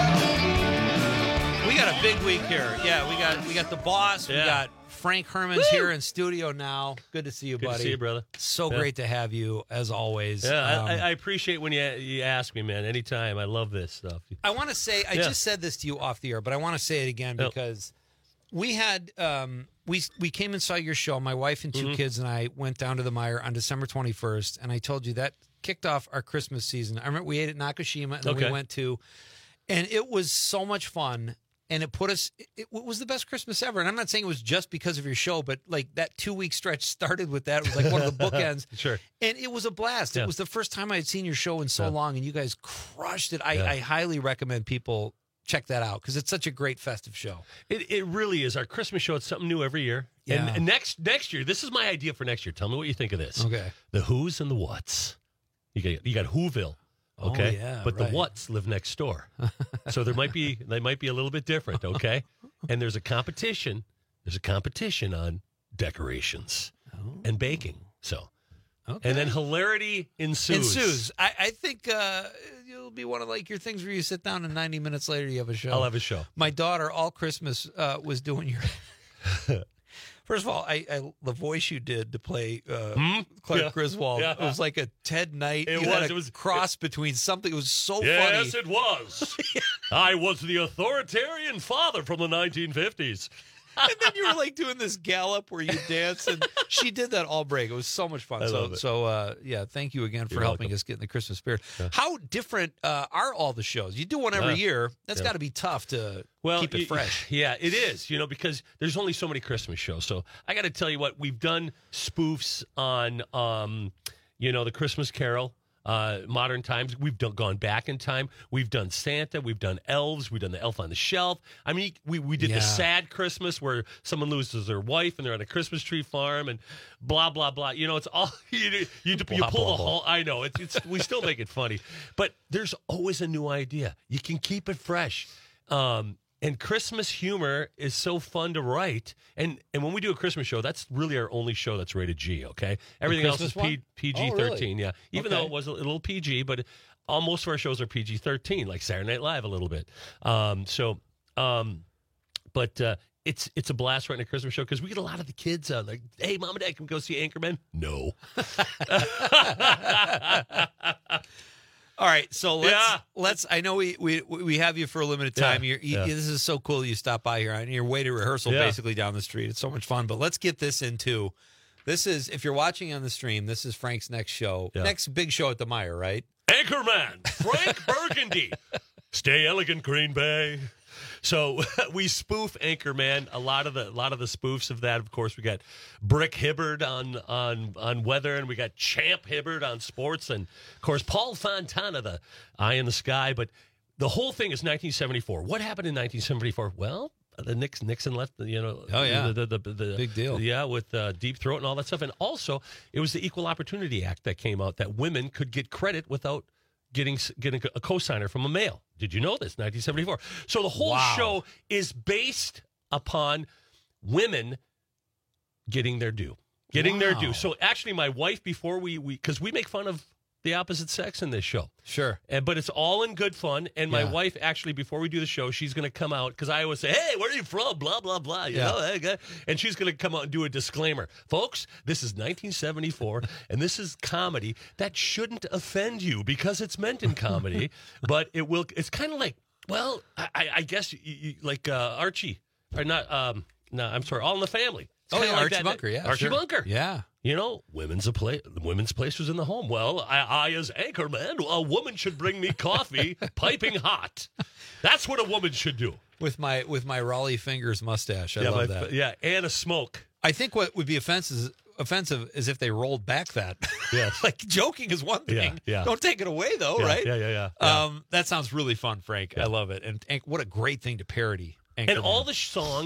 We got a big week here. Yeah, we got we got the boss. We Yeah. got Frank Herman's Woo! here in studio now. Good to see you, Good to buddy. see you, brother. So Yeah. great to have you as always. Yeah, Um, I, I appreciate when you you ask me, man. Anytime, I love this stuff. I want to say, I Yeah. just said this to you off the air, but I want to say it again Yep. because we had, um, we we came and saw your show. My wife and two Mhm. kids and I went down to the Meijer on December twenty-first, and I told you that kicked off our Christmas season. I remember we ate at Nakashima, and then Okay. we went to, and it was so much fun. And it put us, it, it was the best Christmas ever. And I'm not saying it was just because of your show, but like that two week stretch started with that. It was like one of the bookends. Sure. And it was a blast. Yeah. It was the first time I had seen your show in so Yeah. long, and you guys crushed it. I, Yeah. I highly recommend people check that out because it's such a great festive show. It it really is. Our Christmas show, it's something new every year. And, Yeah. and next next year, this is my idea for next year. Tell me what you think of this. Okay. The who's and the what's. You got you got Whoville. Oh, Okay. yeah, but right. the what's live next door. So there might be they might be a little bit different, okay? And there's a competition. There's a competition on decorations and baking. So Okay. and then hilarity ensues. Ensues. I, I think uh, it'll be one of like your things where you sit down and ninety minutes later you have a show. I'll have a show. My daughter all Christmas uh, was doing your. First of all, I, I the voice you did to play uh, Hmm? Clark Yeah. Griswold. Yeah. It was like a Ted Knight. It You was. had a It was- cross between something. It was so funny. Yes, it was. I was the authoritarian father from the nineteen fifties. And then you were like doing this gallop where you dance, and she did that all break. It was so much fun. I so, love it. so uh, yeah, thank you again for You're helping welcome. us get in the Christmas spirit. How different uh, are all the shows? You do one every Uh, year. That's yeah. got to be tough to Well, keep it y- fresh. Yeah, it is, you know, because there's only so many Christmas shows. So I got to tell you what, we've done spoofs on, um, you know, the Christmas Carol, uh, modern times. We've done, gone back in time. We've done Santa. We've done elves. We've done the Elf on the Shelf. I mean, we, we did Yeah. the sad Christmas where someone loses their wife and they're on a Christmas tree farm and blah, blah, blah. You know, it's all, you, you, you Blah, pull blah, the blah. whole, I know, it's, it's we still make it funny. But there's always a new idea. You can keep it fresh. Um, And Christmas humor is so fun to write. And and when we do a Christmas show, that's really our only show that's rated G, okay? Everything else is Christmas P, one? PG Oh, thirteen, really? yeah. Even Okay. though it was a little P G, but all, most of our shows are P G thirteen, like Saturday Night Live a little bit. Um, so, um, but uh, it's it's a blast writing a Christmas show because we get a lot of the kids uh, like, hey, Mom and Dad, can we go see Anchorman? No. All right, so let's Yeah. let's. I know we we we have you for a limited time. Yeah, You're, you, yeah. This is so cool. You stop by here on your way to rehearsal, Yeah. basically down the street. It's so much fun. But let's get this into. This is if you're watching on the stream. This is Frank's next show, Yeah. next big show at the Meijer, right? Anchorman, Frank Burgundy. Stay elegant, Green Bay. So we spoof Anchorman. A lot of the a lot of the spoofs of that, of course, we got Brick Hibbard on on on weather, and we got Champ Hibbard on sports, and of course Paul Fontana, the Eye in the Sky. But the whole thing is nineteen seventy-four. What happened in nineteen seventy-four? Well, the Nixon, Nixon left, you know. Oh, yeah. the, the, the, the Big deal. Yeah, with uh, Deep Throat and all that stuff, and also it was the Equal Opportunity Act that came out that women could get credit without getting getting a cosigner from a male. Did you know this? nineteen seventy-four. So the whole Wow. show is based upon women getting their due, getting their Wow. due. So actually, my wife, before we we because we make fun of the opposite sex in this show. Sure. And, but it's all in good fun. And my Yeah. wife, actually, before we do the show, she's going to come out because I always say, hey, where are you from? Blah, blah, blah. You Yeah. know, that guy. And she's going to come out and do a disclaimer. Folks, this is nineteen seventy-four, and this is comedy that shouldn't offend you because it's meant in comedy. But it will. It's kind of like, well, I, I guess you, you, like uh, Archie. Or not, um, no, I'm sorry, All in the Family. It's Oh, kinda yeah, like Archie that. Bunker, yeah, Archie sure. Bunker. Yeah. You know, women's a play. The women's place was in the home. Well, I, I as anchorman, a woman should bring me coffee, piping hot. That's what a woman should do. With my with my Raleigh Fingers mustache, I yeah, love my- that. Yeah, and a smoke. I think what would be offensive offensive is if they rolled back that. Yes. Like joking is one Yeah, thing. yeah. Don't take it away though, Yeah, right? yeah, yeah, yeah, yeah. Um, that sounds really fun, Frank. I love it. And, and what a great thing to parody. And Anchorman. all the songs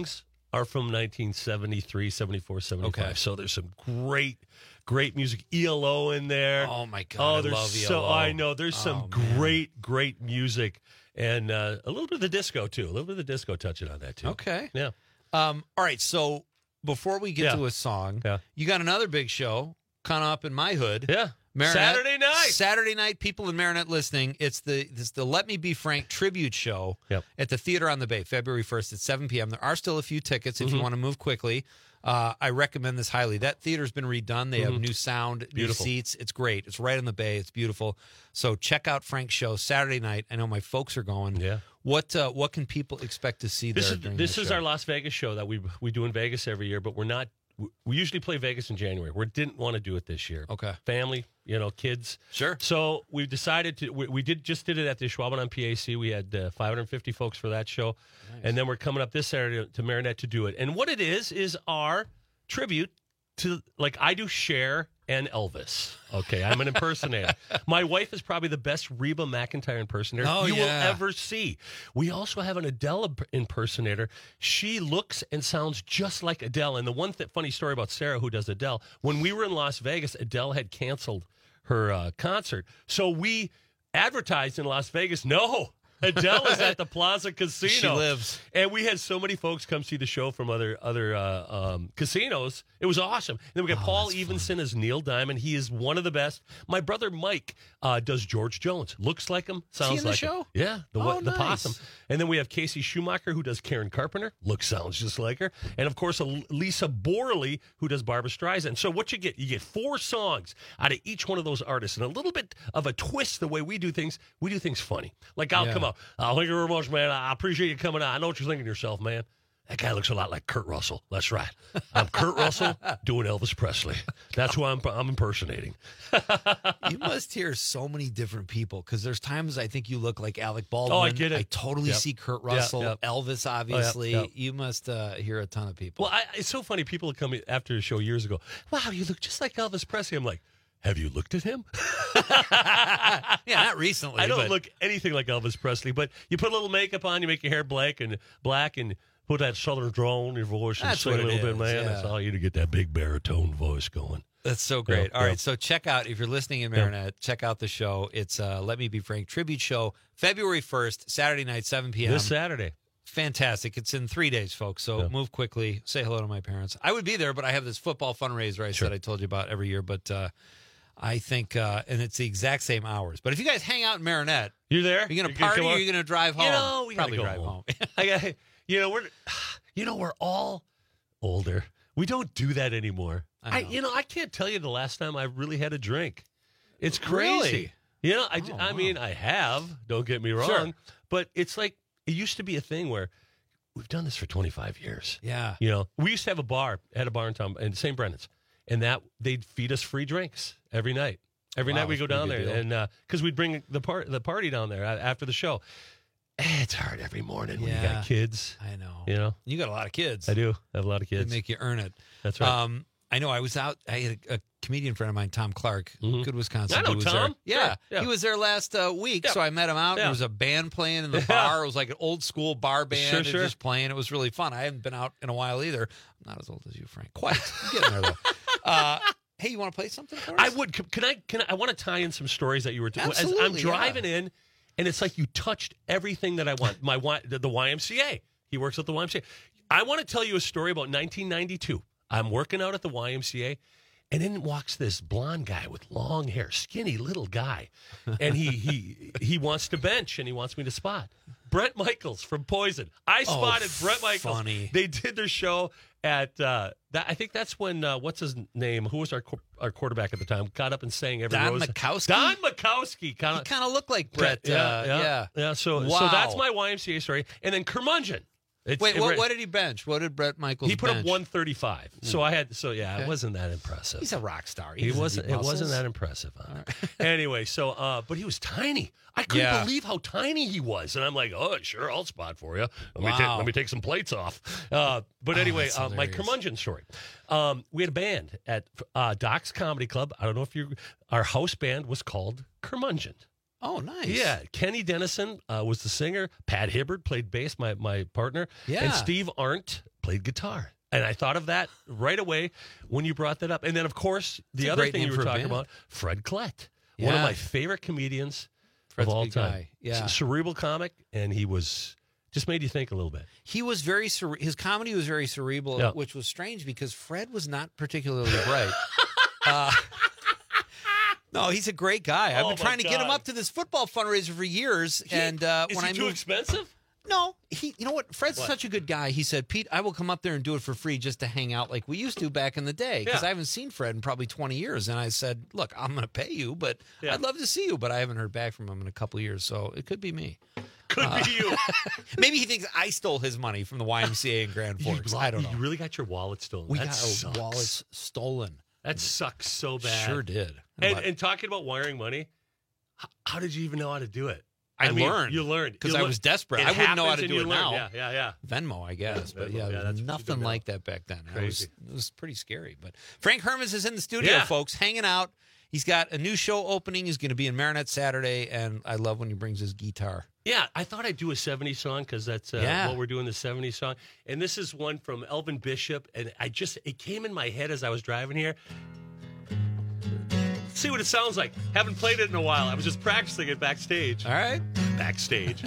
are from nineteen seventy-three, seventy-four, seventy-five. Okay. So there's some great, great music. E L O in there. Oh, my God, Oh, I there's love so E L O. I know there's some Oh, man. great, great music, and uh, a little bit of the disco too. A little bit of the disco touching on that too. Okay. Yeah. Um, all right, so before we get Yeah. to a song, Yeah. you got another big show kind of up in my hood. Yeah. Marinette, Saturday night. Saturday night, people in Marinette listening. It's the it's the Let Me Be Frank tribute show Yep. at the Theater on the Bay, February first at seven p.m. There are still a few tickets if you Mhm. want to move quickly. Uh, I recommend this highly. That theater's been redone. They have Mhm. new sound, Beautiful. new seats. It's great. It's right on the bay. It's beautiful. So check out Frank's show Saturday night. I know my folks are going. Yeah. What uh, what can people expect to see This there? is during this the is show? our Las Vegas show that we we do in Vegas every year, but we're not. We usually play Vegas in January. We didn't want to do it this year. Okay. Family, you know, kids. Sure. So we decided to. We, we did just did it at the Schwaben on P A C. We had uh, five hundred fifty folks for that show, and then we're coming up this Saturday to Marinette to do it. And what it is is our tribute to, like, I do Cher and Elvis. Okay, I'm an impersonator. My wife is probably the best Reba McEntire impersonator Oh, you will yeah. ever see. We also have an Adele imp- impersonator. She looks and sounds just like Adele. And the one th- funny story about Sarah, who does Adele, when we were in Las Vegas, Adele had canceled her uh, concert. So we advertised in Las Vegas, no, Adele is at the Plaza Casino. She lives. And we had so many folks come see the show from other other uh, um, casinos. It was awesome. And then we got Oh, Paul Evenson as Neil Diamond. He is one of the best. My brother Mike uh, does George Jones. Looks like him. Is he Sounds in the like show? him. Yeah, the Oh, the nice. possum. And then we have Casey Schumacher, who does Karen Carpenter. Looks, sounds just like her. And of course, a Lisa Borley, who does Barbara Streisand. So what you get, you get four songs out of each one of those artists, and a little bit of a twist the way we do things. We do things funny. Like I'll Yeah. come out. Oh, thank you very much, man. I appreciate you coming out. I know what you're thinking to yourself, man. That guy looks a lot like Kurt Russell. That's right. I'm Kurt Russell doing Elvis Presley. That's who I'm, I'm impersonating. You must hear so many different people because there's times I think you look like Alec Baldwin. Oh, I get it. I totally Yep. see Kurt Yep, Russell, yep. Elvis, obviously. yep. You must uh, hear a ton of people. Well, I, it's so funny. People come after the show years ago. Wow, you look just like Elvis Presley. I'm like, have you looked at him? yeah, not recently. I don't but- look anything like Elvis Presley, but you put a little makeup on, you make your hair black and black, and put that southern drawl in your voice and That's sing what a it little bit, is, man. yeah. That's all you to get that big baritone voice going. That's so great. Yeah, All right, yeah. so check out, if you're listening in Marinette, check out the show. It's uh, Let Me Be Frank tribute show, February first, Saturday night, seven p.m. This Saturday. Fantastic. It's in three days, folks. So Yeah. move quickly. Say hello to my parents. I would be there, but I have this football fundraiser I Sure. said I told you about every year. But uh, I think, uh, and it's the exact same hours. But if you guys hang out in Marinette, You there? are you going You to can party come or are on? you going to drive home? You know, we gotta Probably go drive home. home. I got, you know, we're, you know, we're all older. We don't do that anymore. I I, know. you know, I can't tell you the last time I really had a drink. It's Really? crazy. You know, I, Oh, I wow. mean, I have. Don't get me wrong, Sure. but it's like it used to be a thing where we've done this for twenty-five years. Yeah. You know, we used to have a bar, had a bar in town in Saint Brendan's, and that they'd feed us free drinks every night. Every Wow, night we that's go a down pretty there, good deal. and because we'd bring the part the party down there a- after the show. It's hard every morning when you Yeah. got kids. I know. You know, You got a lot of kids. I do I have a lot of They kids. make you earn it. That's right. Um, I know. I was out. I had a, a comedian friend of mine, Tom Clark, Mhm. good Wisconsin. I know who was Tom. There. Yeah, Sure, yeah. he was there last uh, week, Yeah. so I met him out. Yeah. There was a band playing in the Yeah. bar. It was like an old school bar band, Sure, and sure. just playing. It was really fun. I haven't been out in a while either. I'm not as old as you, Frank. Quite. I'm getting there though. Uh, hey, you want to play something for us? I would. Can can I? Can I? I want to tie in some stories that you were. T- as I'm Absolutely, driving yeah. in, and it's like you touched everything that I want. My Y- the, the Y M C A. He works at the Y M C A. I want to tell you a story about nineteen ninety-two. I'm working out at the Y M C A, and in walks this blonde guy with long hair, skinny little guy, and he he he wants to bench and he wants me to spot Brett Michaels from Poison. I Oh, spotted Brett Michaels. funny. They did their show at uh, that. I think that's when uh, what's his name? Who was our qu- our quarterback at the time? Got up and sang every Don rose. Mikowski? Don Mikowski. Kind He of. kind of looked like Brett. yeah, uh, yeah, yeah. yeah. So, so Wow. that's my Y M C A story. And then Curmudgeon. It's, Wait, it- what, what did he bench? What did Brett Michaels he put bench? up one thirty-five. So I had. So yeah, Okay. it wasn't that impressive. He's a rock star. He doesn't wasn't. need It wasn't muscles. that impressive. On it. Anyway, so uh, but he was tiny. I couldn't Yeah. believe how tiny he was, and I'm like, oh, sure, I'll spot for you. Let me take, Wow. let me take some plates off. Uh, but Oh, anyway, that's uh, my hilarious. curmudgeon story. Um, we had a band at uh, Doc's Comedy Club. I don't know if you. Our house band was called Curmudgeon. Oh, nice. Yeah, Kenny Dennison uh, was the singer. Pat Hibbard played bass, my my partner. Yeah. And Steve Arndt played guitar. And I thought of that right away when you brought that up. And then, of course, the It's a other great thing name you for were a talking band. about, Fred Klett. One of Yeah. my favorite comedians Fred's of a all good time. guy. Yeah. C- cerebral comic, and he was just made you think a little bit. He was very cere- his comedy was very cerebral, Yeah. which was strange because Fred was not particularly bright. uh, no, he's a great guy. I've Oh, been my trying to get him God. up to this football fundraiser for years, and uh, Is when he I too moved, expensive? no, he. You know what? Fred's What? such a good guy. He said, "Pete, I will come up there and do it for free just to hang out like we used to back in the day because Yeah. I haven't seen Fred in probably twenty years." And I said, "Look, I'm going to pay you, but Yeah. I'd love to see you, but I haven't heard back from him in a couple of years, so it could be me." Could Uh, be you. Maybe he thinks I stole his money from the Y M C A in Grand Forks. I don't know. You really got your wallet stolen. We that got sucks. our wallets stolen. That sucks so bad. Sure did. And, But- and talking about wiring money, how, how did you even know how to do it? I, mean, learned. You learned because You I lear- was desperate. It I wouldn't know how happens to and do you it learn. now. Yeah, yeah, yeah. Venmo, I guess, Yeah, but Venmo, yeah, yeah, there that's was what you nothing do like that back then. It was, Crazy. it was pretty scary. But Frank Hermans is in the studio, Yeah. folks, hanging out. He's got a new show opening. He's going to be in Marinette Saturday, and I love when he brings his guitar. Yeah, I thought I'd do a seventies song because that's uh, Yeah. what we're doing, the seventies song. And this is one from Elvin Bishop, and I just, it came in my head as I was driving here. See what it sounds like. Haven't played it in a while. I was just practicing it backstage. All right. Backstage.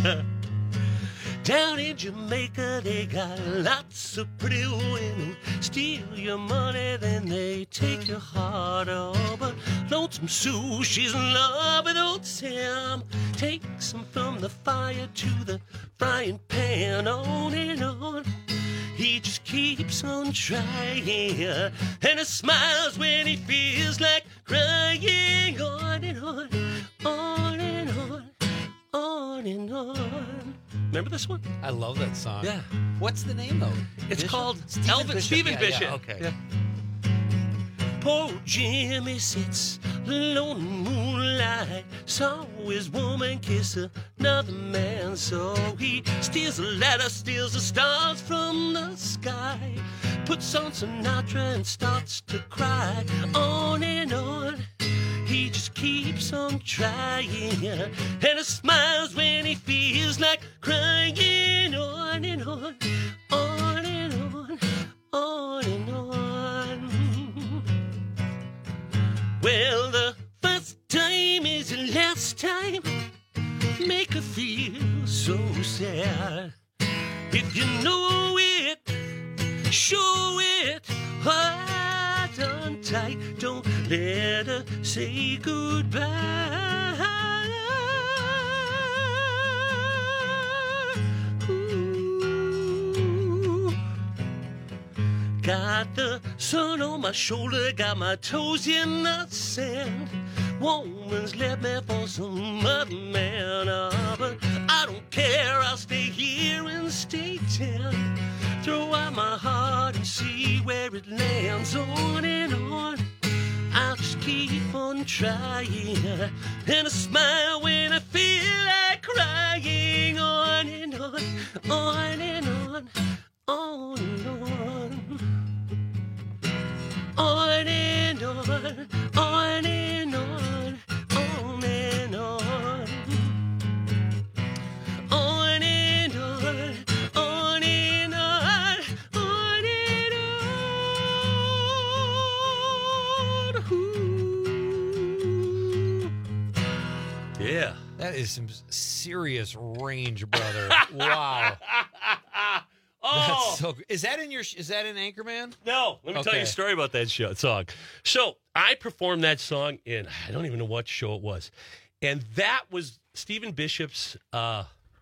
Down in Jamaica, they got lots of pretty women. Steal your money, then they take your heart. Oh, but Lonesome Sue, she's in love with old Sam. Takes him from the fire to the frying pan. On and on, he just keeps on trying. And he smiles when he feels like crying. On and on, on and on, on and on. Remember this one? I love that song. Yeah. What's the name, though? It's Bishop? called Stephen Elvin Bishop. Stephen Yeah, Bishop. yeah, okay. Yeah. Poor Jimmy sits alone in moonlight. Saw his woman kiss another man, so he steals a letter, steals the stars from the sky, puts on Sinatra and starts to cry. On and on, he just keeps on trying, and he smiles when he feels like crying. On and on, on and on, on and on. Well, the first time is the last time. Make her feel so sad. If you know it, show it. Hold on tight. Don't let her say goodbye. Ooh. Got the sun on my shoulder, got my toes in the sand. Woman's left me for some other man, uh, but I don't care, I'll stay here and stay tan. Throw out my heart and see where it lands. On and on, I'll just keep on trying, and I smile when I feel like crying. On and on, on and on, on and on. On and on, on and on, on and on. On and on, on and on, on and on. Ooh. Yeah. That is some serious range, brother. Wow. Oh, That's so. Is that in your? Is that in Anchorman? no. Let me tell you Okay. a story about that show, song. So I performed that song in, I don't even know what show it was. And that was Stephen Bishop's uh,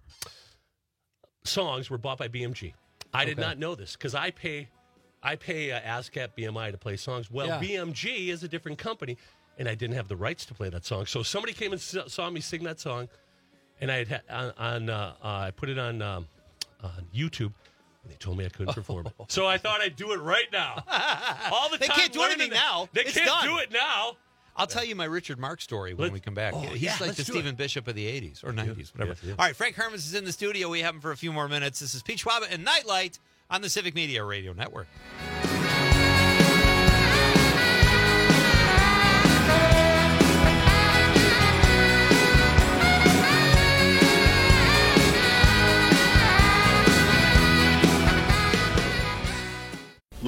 songs were bought by B M G. I did Okay. not know this because I pay I pay uh, ASCAP B M I to play songs. Well, Yeah. B M G is a different company, and I didn't have the rights to play that song. So somebody came and s- saw me sing that song, and I had ha- on, on uh, uh, I put it on um, on YouTube. And they told me I couldn't perform it. So I thought I'd do it right now. All the They time can't do learning anything that- now. They It's can't done. do it now. I'll tell you my Richard Mark story when Let- we come back. oh, He's yeah, like let's the do Stephen it. Bishop of the eighties or nineties, whatever. yes, yes. All right, Frank Hermans is in the studio. We have him for a few more minutes. This is Pete Schwab and Nightlight on the Civic Media Radio Network.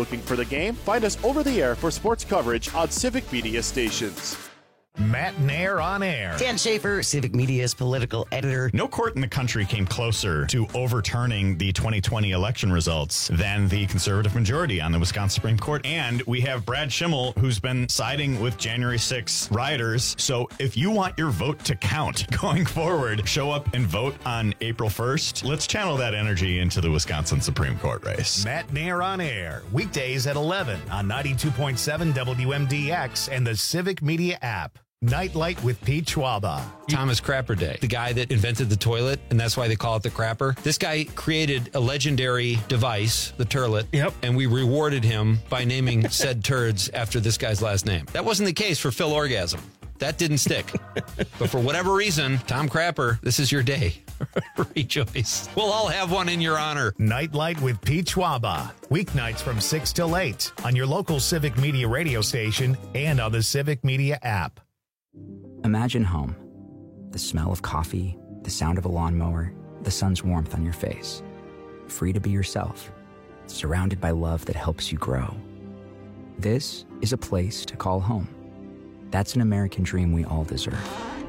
looking for the game? Find us over the air for sports coverage on Civic Media stations. Matt Nair on air. Dan Schaefer, Civic Media's political editor. No court in the country came closer to overturning the twenty twenty election results than the conservative majority on the Wisconsin Supreme Court. And we have Brad Schimmel, who's been siding with January sixth rioters. So if you want your vote to count going forward, show up and vote on April first. Let's channel that energy into the Wisconsin Supreme Court race. Matt Nair on air. Weekdays at eleven on ninety-two point seven W M D X and the Civic Media app. Nightlight with Pete Schwaba. Thomas Crapper Day, the guy that invented the toilet, and that's why they call it the crapper. This guy created a legendary device, the turlet, yep. and we rewarded him by naming said turds after this guy's last name. That wasn't the case for Phil Orgasm. That didn't stick. But for whatever reason, Tom Crapper, this is your day. Rejoice. We'll all have one in your honor. Nightlight with Pete Schwaba. Weeknights from six till eight on your local Civic Media radio station and on the Civic Media app. Imagine home. The smell of coffee, the sound of a lawnmower, the sun's warmth on your face. Free to be yourself, surrounded by love that helps you grow. This is a place to call home. That's an American dream we all deserve.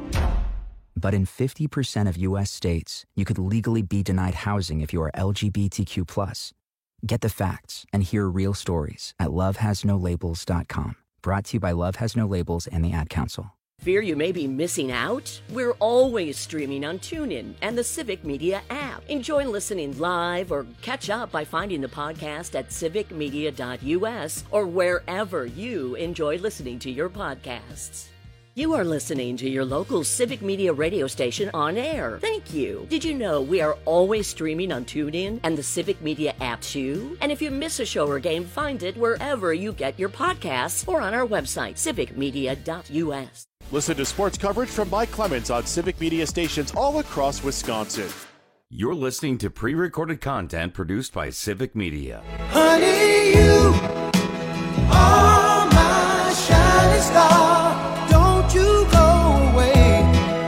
But in fifty percent of U S states, you could legally be denied housing if you are L G B T Q plus. Get the facts and hear real stories at love has no labels dot com. Brought to you by Love Has No Labels and the Ad Council. Fear you may be missing out? We're always streaming on TuneIn and the Civic Media app. Enjoy listening live or catch up by finding the podcast at civic media dot U S or wherever you enjoy listening to your podcasts. You are listening to your local Civic Media radio station on air. Thank you. Did you know we are always streaming on TuneIn and the Civic Media app too? And if you miss a show or game, find it wherever you get your podcasts or on our website, civic media dot U S. Listen to sports coverage from Mike Clemens on Civic Media stations all across Wisconsin. You're listening to pre-recorded content produced by Civic Media. Honey, you are my shining star. Don't you go away.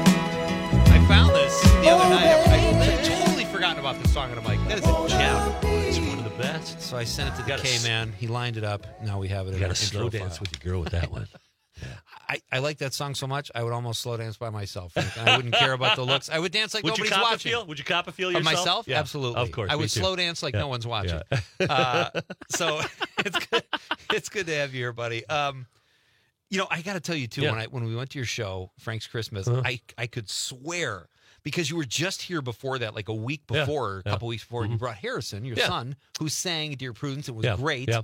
I found this the other night. I, I had totally forgotten about this song, and I'm like, that is a gem. It's one of the best. So I sent it to the K-Man. He lined it up. Now we have it. You in got our to slow intro dance file. with your girl with that one. I, I like that song so much, I would almost slow dance by myself. And I wouldn't care about the looks. I would dance like would nobody's you cop watching. A feel? Would you cop a feel Of yourself? myself? Yeah. Absolutely. Of course. I me would too. slow dance like Yeah. no one's watching. Yeah. uh, so it's good. It's good to have you here, buddy. Um, you know, I got to tell you, too, Yeah. when I when we went to your show, Frank's Christmas, Uh-huh. I, I could swear, because you were just here before that, like a week Yeah. before, a Yeah. couple weeks before, and you Mhm. brought Harrison, your Yeah. son, who sang Dear Prudence. It was Yeah. great. Yeah.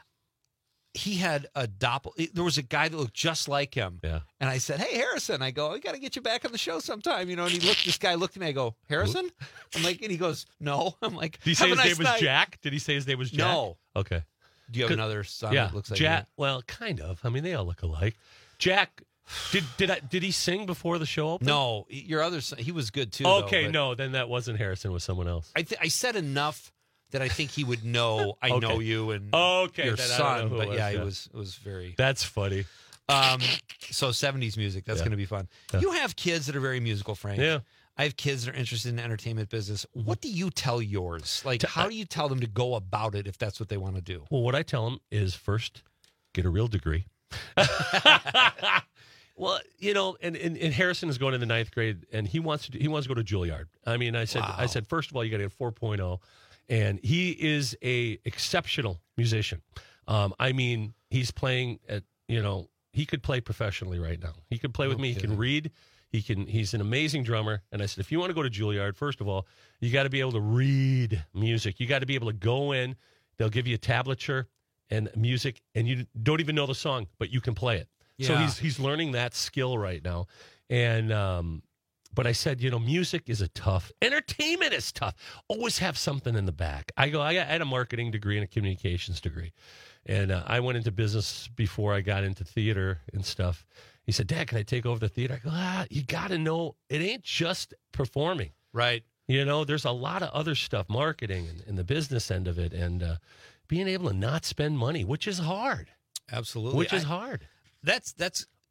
He had a doppel. There was a guy that looked just like him. Yeah. And I said, "Hey, Harrison," I go, "I got to get you back on the show sometime." You know, and he looked. This guy looked at me. I go, "Harrison?" I'm like, and he goes, "No." I'm like, Did he say "Have his a nice name was night." Jack? Did he say his name was Jack? No. Okay. Do you have Good. another son Yeah, that looks like Jack. you? Well, kind of. I mean, they all look alike. Jack. Did did I did he sing before the show opened? No, your other son. He was good too. though, Okay, but no, then that wasn't Harrison. It was someone else. I th- I said enough that I think he would know. I Okay. know you and Okay, your then I don't son. know who it But was, yeah, yeah. it was it was very. That's funny. Um, so seventies music. That's Yeah. going to be fun. Yeah. You have kids that are very musical, Frank. Yeah. I have kids that are interested in the entertainment business. What do you tell yours? Like, how do you tell them to go about it if that's what they want to do? Well, what I tell them is first, get a real degree. Well, you know, and, and, and Harrison is going in the ninth grade, and he wants to he wants to go to Juilliard. I mean, I said Wow. I said first of all, you got to get four point oh, and he is a exceptional musician. Um, I mean, he's playing at you know he could play professionally right now. He could play with No me. He kidding. can read. He can. He's an amazing drummer. And I said, if you want to go to Juilliard, first of all, you got to be able to read music. You got to be able to go in. They'll give you a tablature and music, and you don't even know the song, but you can play it. So Yeah. he's he's learning that skill right now. And um, but I said, you know, music is a tough. Entertainment is tough. Always have something in the back. I go. I, got, I had a marketing degree and a communications degree, and uh, I went into business before I got into theater and stuff. He said, "Dad, can I take over the theater?" I go, "Ah, you got to know it ain't just performing, Right. You know, there's a lot of other stuff, marketing and, and the business end of it, and uh, being able to not spend money, which is hard, Absolutely. which is I- hard." That's that's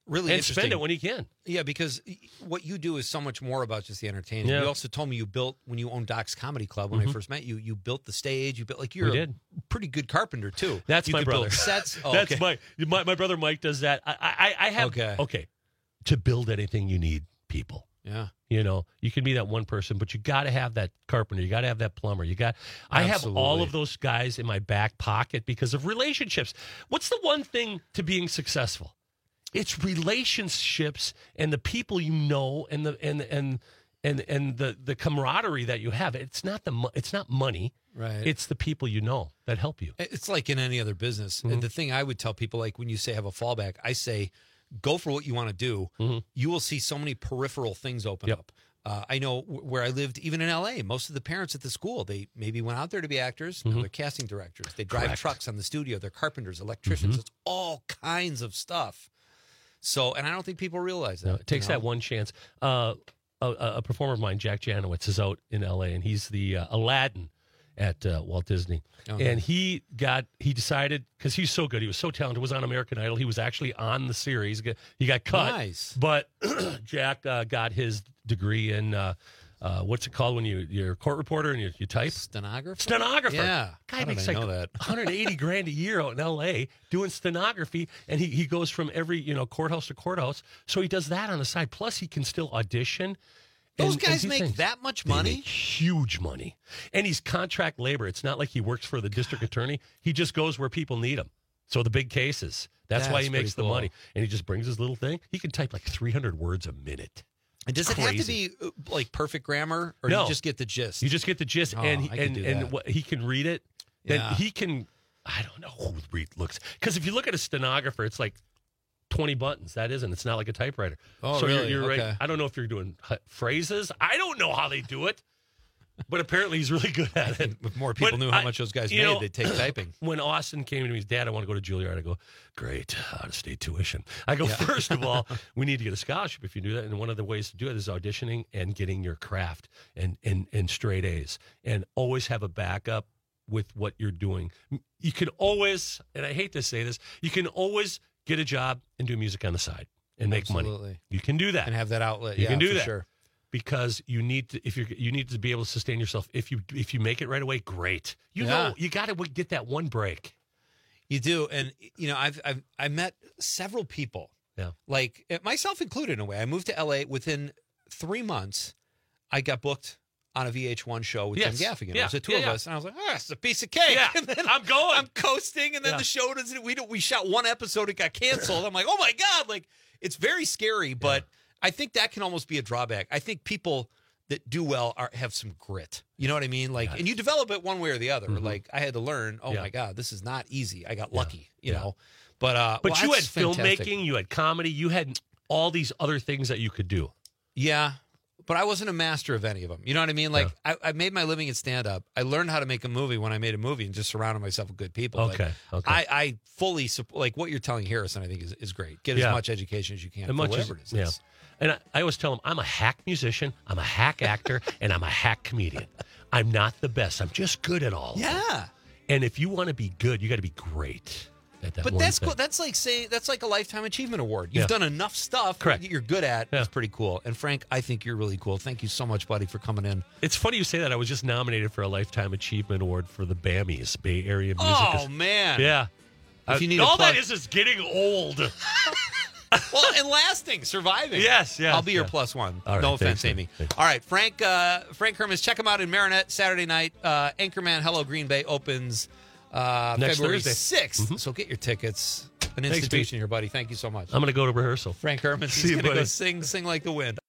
really and spend interesting. it when you can. Yeah, because what you do is so much more about just the entertainment. Yeah. You also told me you built, when you owned Doc's Comedy Club, when Mhm. I first met you, you built the stage. You built, like, you're We a did. pretty good carpenter, too. That's you my could brother. Build sets. Oh, That's okay. my, my my brother Mike does that. I I, I have Okay. okay. To build anything, you need people. Yeah. You know, you can be that one person, but you got to have that carpenter. You got to have that plumber. You got. I have all Absolutely. of those guys in my back pocket because of relationships. What's the one thing to being successful? It's relationships and the people you know and the and and and and the the camaraderie that you have. It's not the mo- it's not money. Right. It's the people you know that help you. It's like in any other business. Mhm. The thing I would tell people, like when you say have a fallback, I say go for what you want to do. Mm-hmm. You will see so many peripheral things open up. Uh, I know w- where I lived, even in L A, most of the parents at the school, they maybe went out there to be actors. Now Mhm. they're casting directors. They drive Correct. trucks on the studio. They're carpenters, electricians. Mhm. It's all kinds of stuff. So, and I don't think people realize that. No, it takes you know? that one chance. Uh, a, a performer of mine, Jack Janowitz, is out in L A, and he's the uh, Aladdin at uh, Walt Disney. Okay. And he got, he decided, because he's so good, he was so talented, was on American Idol. He was actually on the series. He got, he got cut. Nice. But Jack uh, got his degree in, uh, uh, what's it called when you, you're a court reporter and you, you type? Stenographer? Stenographer. Yeah. Guy How did makes I like know that? one hundred eighty grand a year out in L A doing stenography, and he, he goes from every, you know, courthouse to courthouse. So he does that on the side. Plus, he can still audition. Those and- and guys do make things. that much They money? make huge money. And he's contract labor. It's not like he works for the district attorney. He just goes where people need him. So the big cases. That's, why That's he makes pretty the cool. money. And he just brings his little thing. He can type like three hundred words a minute. And does It's it have to crazy. be uh, like perfect grammar, or No. you just get the gist? You just get the gist, Oh, and he, I could and, do and that. what, he can read it. Then Yeah. he can. I don't know who read looks because if you look at a stenographer, it's like twenty buttons. That isn't. It's not like a typewriter. Oh, so really? you're, you're Okay. right. I don't know if you're doing h- phrases. I don't know how they do it, but apparently he's really good at it. If more people But knew how I- much those guys you made, know, they'd take typing. When Austin came to me, his dad, I want to go to Juilliard. I go, great, out of state tuition. I go, Yeah. first of all, we need to get a scholarship if you do that. And one of the ways to do it is auditioning and getting your craft and, and, and straight A's. And always have a backup with what you're doing. You can always, and I hate to say this, you can always get a job and do music on the side and make money. Absolutely. You can do that. And have that outlet. You yeah, can do for that. Sure. Because you need to, if you you need to be able to sustain yourself. If you if you make it right away, great. You Yeah. know you got to get that one break. You do, and you know, I've I've I met several people, Yeah. like eh, myself included in a way. I moved to L A within three months. I got booked on a V H one show with Yes. Jim Gaffigan. Yeah. It was the two Yeah, of yeah. us, and I was like, "Oh, it's a piece of cake." Yeah, And then I'm going. I'm coasting, and then Yeah. the show doesn't. We don't. We shot one episode, it got canceled. I'm like, "Oh my god!" Like it's very scary, but I think that can almost be a drawback. I think people that do well are have some grit. You know what I mean? Like, and you develop it one way or the other. Mhm. Like I had to learn. Oh Yeah. my god, this is not easy. I got Yeah. lucky. You Yeah. know, but uh, But well, you had that's fantastic. filmmaking, you had comedy, you had all these other things that you could do. Yeah, but I wasn't a master of any of them. You know what I mean? Like I, I made my living in stand up. I learned how to make a movie when I made a movie and just surrounded myself with good people. But Okay, okay. I, I fully supp- like what you're telling Harrison. I think is, is great. Get Yeah. as much education as you can. As for much as, whatever it is. yeah. It's- And I, I always tell them, I'm a hack musician, I'm a hack actor, and I'm a hack comedian. I'm not the best. I'm just good at all. of them. Yeah. And if you want to be good, you got to be great at that But one that's thing. cool. That's like saying that's like a lifetime achievement award. You've Yeah. done enough stuff Correct. that you're good at. Yeah. It's pretty cool. And Frank, I think you're really cool. Thank you so much, buddy, for coming in. It's funny you say that. I was just nominated for a Lifetime Achievement Award for the BAMIs, Bay Area Music. Oh As- man. Yeah. If Uh, you need all a plug- that is is getting old. Well, and lasting, surviving. Yes, yes, I'll be your yeah. plus one. All right, no thanks, offense, man. Amy. Thanks. All right, Frank. Uh, Frank Hermes, check him out in Marinette Saturday night. Uh, Anchorman, Hello Green Bay opens uh, Next February Thursday. sixth. Mhm. So get your tickets. An Thanks, institution here, buddy. Thank you so much. I'm going to go to rehearsal. Frank Hermes. See He's you, going to go buddy. sing, sing like the wind.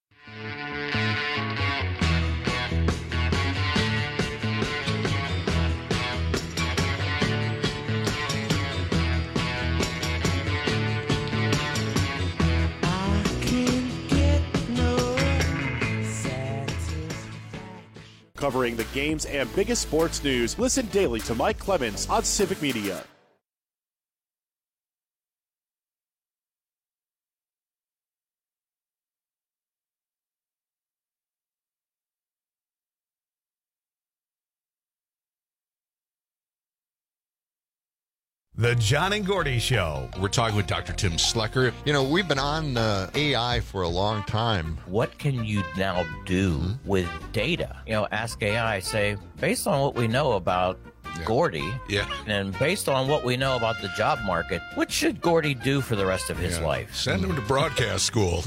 Covering the games and biggest sports news, listen daily to Mike Clemens on Civic Media. The John and Gordy Show. We're talking with Doctor Tim Slecker. You know, we've been on uh, A I for a long time. What can you now do mm-hmm. with data? You know, ask A I, say, based on what we know about yeah. Gordy, yeah. and based on what we know about the job market, what should Gordy do for the rest of his yeah. life? Send him to broadcast school.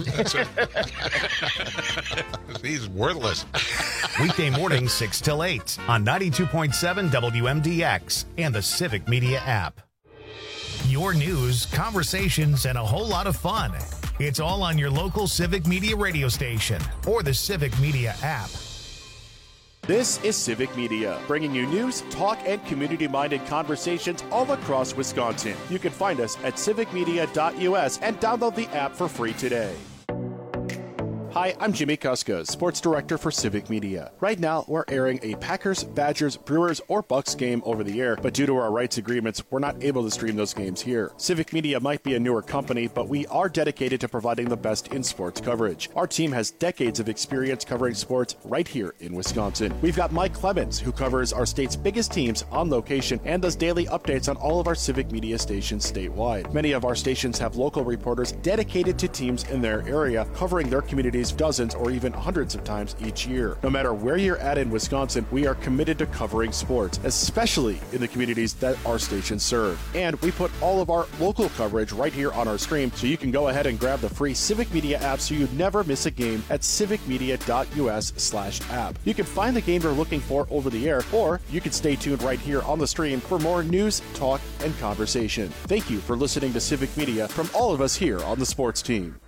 He's worthless. Weekday mornings, six till eight on ninety-two point seven W M D X and the Civic Media app. Your news, conversations, and a whole lot of fun. It's all on your local Civic Media radio station or the Civic Media app. This is Civic Media, bringing you news, talk, and community-minded conversations all across Wisconsin. You can find us at civic media dot U S and download the app for free today. Hi, I'm Jimmy Kuska, Sports Director for Civic Media. Right now, we're airing a Packers, Badgers, Brewers, or Bucks game over the air, but due to our rights agreements, we're not able to stream those games here. Civic Media might be a newer company, but we are dedicated to providing the best in sports coverage. Our team has decades of experience covering sports right here in Wisconsin. We've got Mike Clemens, who covers our state's biggest teams on location and does daily updates on all of our Civic Media stations statewide. Many of our stations have local reporters dedicated to teams in their area, covering their communities dozens or even hundreds of times each year. No matter where you're at in Wisconsin, we are committed to covering sports, especially in the communities that our stations serve. And we put all of our local coverage right here on our stream, so you can go ahead and grab the free Civic Media app so you never miss a game at civic media dot U S slash app. You can find the game you're looking for over the air, or you can stay tuned right here on the stream for more news, talk, and conversation. Thank you for listening to Civic Media from all of us here on the sports team.